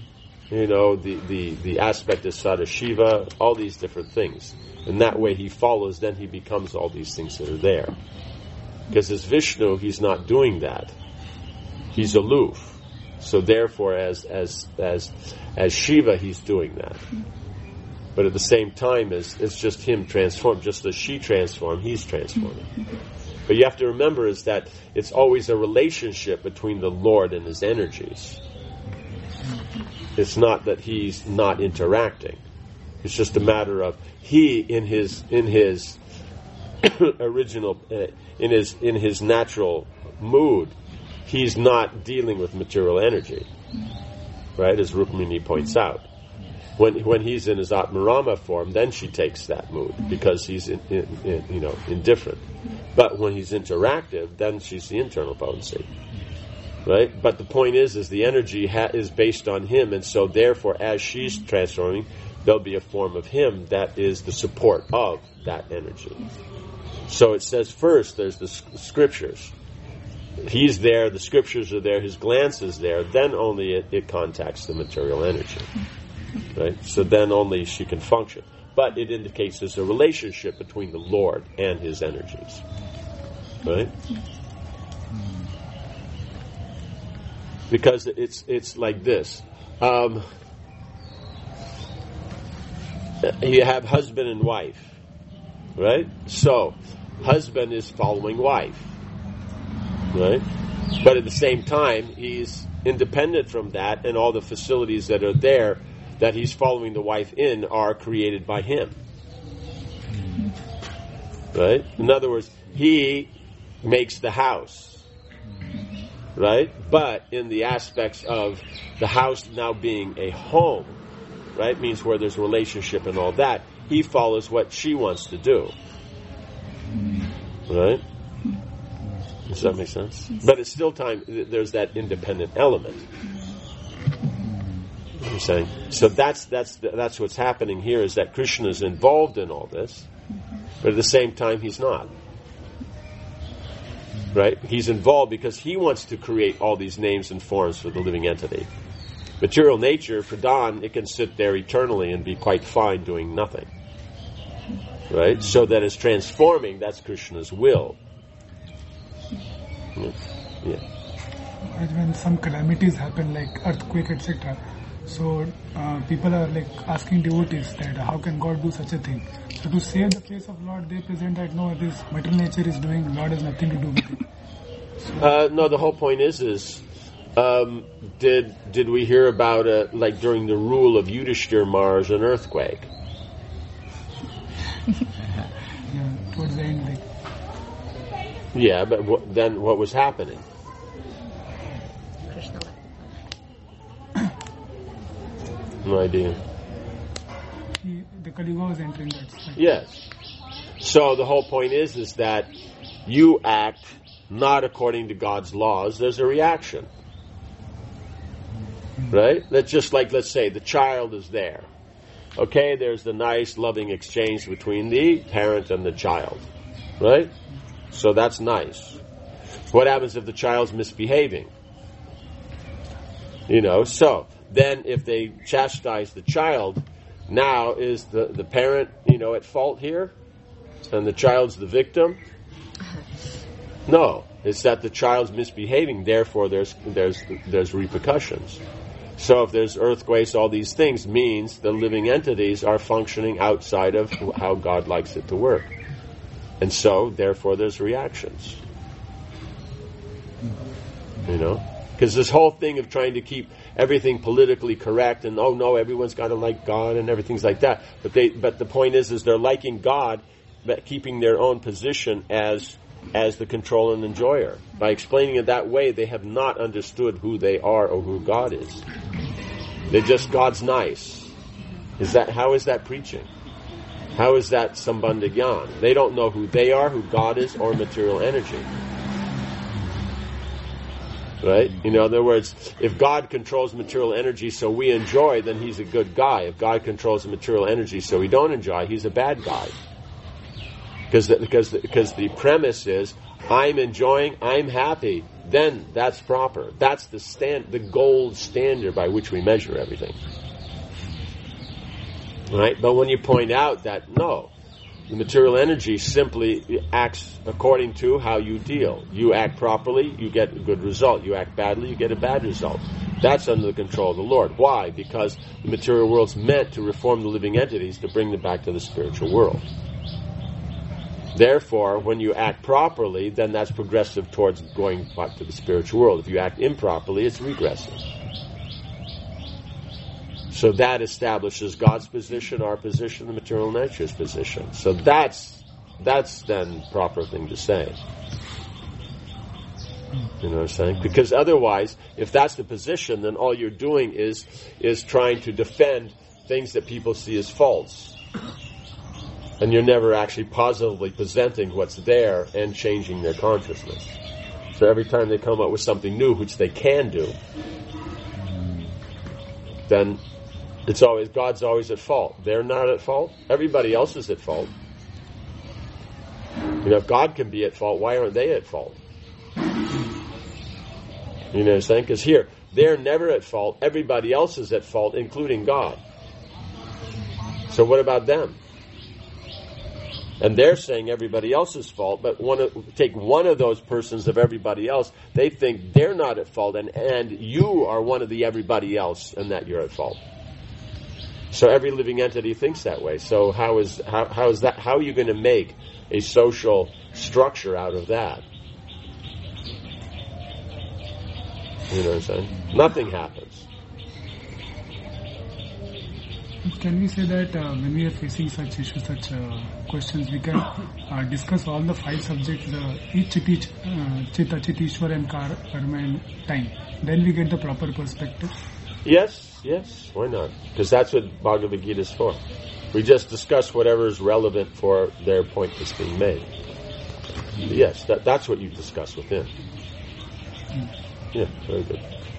you know, the, the, the aspect of Sadashiva, all these different things. And that way he follows, then he becomes all these things that are there. Because as Vishnu, he's not doing that. He's aloof. So therefore, as as as as Shiva, he's doing that. But at the same time, it's, it's just him transformed. Just as she transformed, he's transforming. But you have to remember is that it's always a relationship between the Lord and his energies. It's not that he's not interacting. It's just a matter of he in his in his original uh, in his in his natural mood. He's not dealing with material energy, right? As Rukmini points out, when when he's in his Atmarama form, then she takes that mood because he's in, in, in, you know indifferent. But when he's interactive, then she's the internal potency, right? But the point is, is the energy ha- is based on him, and so therefore, as she's transforming, there'll be a form of him that is the support of that energy. So it says first, there's the s- scriptures. He's there, the scriptures are there, his glance is there, then only it, it contacts the material energy. Right? So then only she can function. But it indicates there's a relationship between the Lord and his energies. Right? Because it's it's like this. Um, you have husband and wife. Right? So, husband is following wife. Right? But at the same time, he's independent from that, and all the facilities that are there that he's following the wife in are created by him. Right? In other words, he makes the house. Right? But in the aspects of the house now being a home, right, means where there's relationship and all that, he follows what she wants to do. Right? Does that make sense? But it's still time, there's that independent element. You know what I'm saying? So that's that's that's what's happening here, is that Krishna is involved in all this, but at the same time he's not. Right? He's involved because he wants to create all these names and forms for the living entity. Material nature, Pradhan, it can sit there eternally and be quite fine doing nothing. Right? So that it's transforming, that's Krishna's will. Yeah. Yeah. When some calamities happen, like earthquake, et cetera, so uh, people are like asking devotees that how can God do such a thing? So to save the face of Lord, they present that no, this material nature is doing, Lord has nothing to do with it. So, uh, no, the whole point is, is um, did did we hear about uh, like during the rule of Yudhishthir Mars an earthquake? yeah, towards the end, like. Yeah, but w- then what was happening? Krishna. No idea. He, the Kali Yuga was entering that. Like, Yes. So the whole point is, is that you act not according to God's laws. There's a reaction, right? That's just like, let's say the child is there. Okay, there's the nice, loving exchange between the parent and the child, right? So that's nice. What happens if the child's misbehaving? You know, so then if they chastise the child, now is the, the parent, you know, at fault here? And the child's the victim? No. It's that the child's misbehaving, therefore there's there's there's repercussions. So if there's earthquakes, all these things means the living entities are functioning outside of how God likes it to work. And so, therefore, there's reactions. You know? Because this whole thing of trying to keep everything politically correct and, oh no, everyone's got to like God and everything's like that. But they, but the point is, is they're liking God, but keeping their own position as as the control and enjoyer. By explaining it that way, they have not understood who they are or who God is. They're just, God's nice. Is that, how is that preaching? How is that Sambandha Gyan? They don't know who they are, who God is, or material energy. Right? You know, in other words, if God controls material energy so we enjoy, then he's a good guy. If God controls the material energy so we don't enjoy, he's a bad guy. Because the, because the, because the premise is, I'm enjoying, I'm happy, then that's proper. That's the stand, the gold standard by which we measure everything. Right? But when you point out that, no, the material energy simply acts according to how you deal. You act properly, you get a good result. You act badly, you get a bad result. That's under the control of the Lord. Why? Because the material world's meant to reform the living entities to bring them back to the spiritual world. Therefore, when you act properly, then that's progressive towards going back to the spiritual world. If you act improperly, it's regressive. So that establishes God's position, our position, the material nature's position. So that's that's then the proper thing to say. You know what I'm saying? Because otherwise, if that's the position, then all you're doing is is trying to defend things that people see as false. And you're never actually positively presenting what's there and changing their consciousness. So every time they come up with something new, which they can do, then it's always God's always at fault. They're not at fault. Everybody else is at fault. You know, if God can be at fault, why aren't they at fault? You know what I'm saying? Because here, they're never at fault. Everybody else is at fault, including God. So what about them? And they're saying everybody else's fault, but one of, take one of those persons of everybody else, they think they're not at fault, and, and you are one of the everybody else, and that you're at fault. So every living entity thinks that way. So how is how, how is that? How are you going to make a social structure out of that? You know what I'm saying? Nothing happens. Can we say that uh, when we are facing such issues, such uh, questions, we can uh, discuss all the five subjects, uh, each chit, each, uh, chit, achit, ishwar and kar, karma and time. Then we get the proper perspective. Yes, yes, why not? Because that's what Bhagavad Gita is for. We just discuss whatever is relevant for their point that's being made. Yes, that, that's what you discuss with him. Yeah, very good.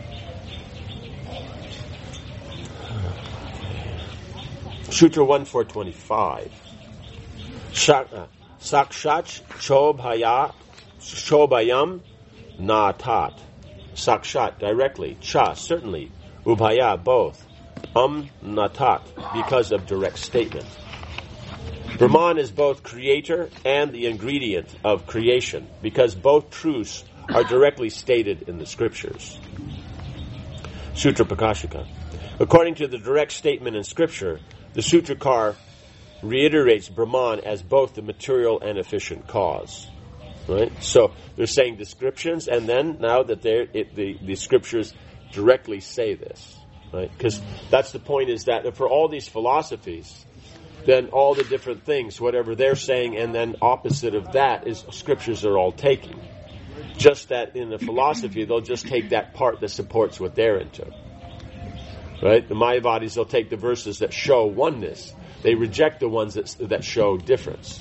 Sutra one four twenty-five. Sakshat chobhaya chobhayam na tat. Sakshat, directly. Cha, certainly. Ubhaya, both. Um na tat, because of direct statement. Brahman is both creator and the ingredient of creation, because both truths are directly stated in the scriptures. Sutra Prakashika. According to the direct statement in scripture, the Sutrakar reiterates Brahman as both the material and efficient cause. Right? So they're saying descriptions, and then now that they're, it, the, the scriptures directly say this. Right? Because that's the point, is that for all these philosophies, then all the different things, whatever they're saying, and then opposite of that is scriptures are all taking. Just that in the philosophy, they'll just take that part that supports what they're into. Right? The Mayavadis, they'll take the verses that show oneness. They reject the ones that, that show difference.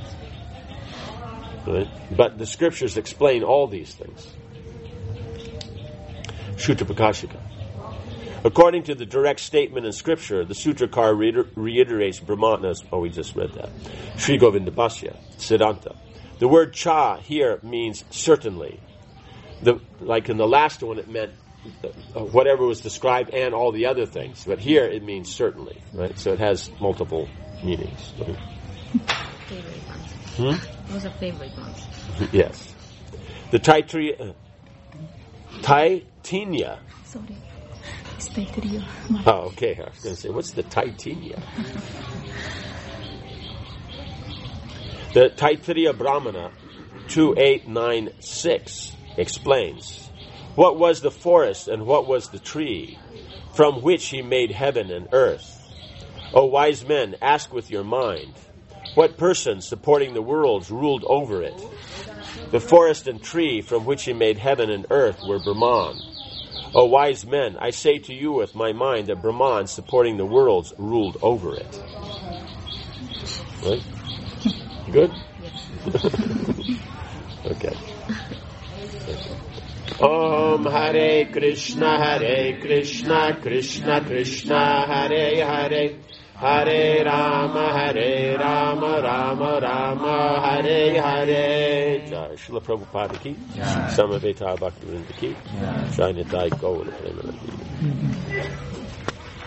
Right? But the scriptures explain all these things. Sutra Prakashika. According to the direct statement in scripture, the Sutrakar reiter- reiterates Brahmana's, oh, we just read that, Sri Govindapasya, Siddhanta. The word cha here means certainly. The, like in the last one, it meant whatever was described and all the other things. But here it means certainly, right? So it has multiple meanings. Right? Favorite ones. Hmm? Those are favorite ones. Yes. The Taittiriya, uh, Taitinya. Sorry. It's Taittiriya. Oh, okay. I was going to say, what's the Taitinya? The Taittiriya Brahmana two eight nine six explains, what was the forest and what was the tree, from which he made heaven and earth? O wise men, ask with your mind, what person supporting the worlds ruled over it? The forest and tree from which he made heaven and earth were Brahman. O wise men, I say to you with my mind that Brahman supporting the worlds ruled over it. Right? Good? Okay. Om Hare Krishna, Hare Krishna, Krishna Krishna, Hare Hare, Hare Rama, Hare Rama, Rama Rama, Hare Hare. Jai Srila Prabhupada ki, Samaveta Bhaktivinoda ki, Jai Nitai Gaura Premanandi.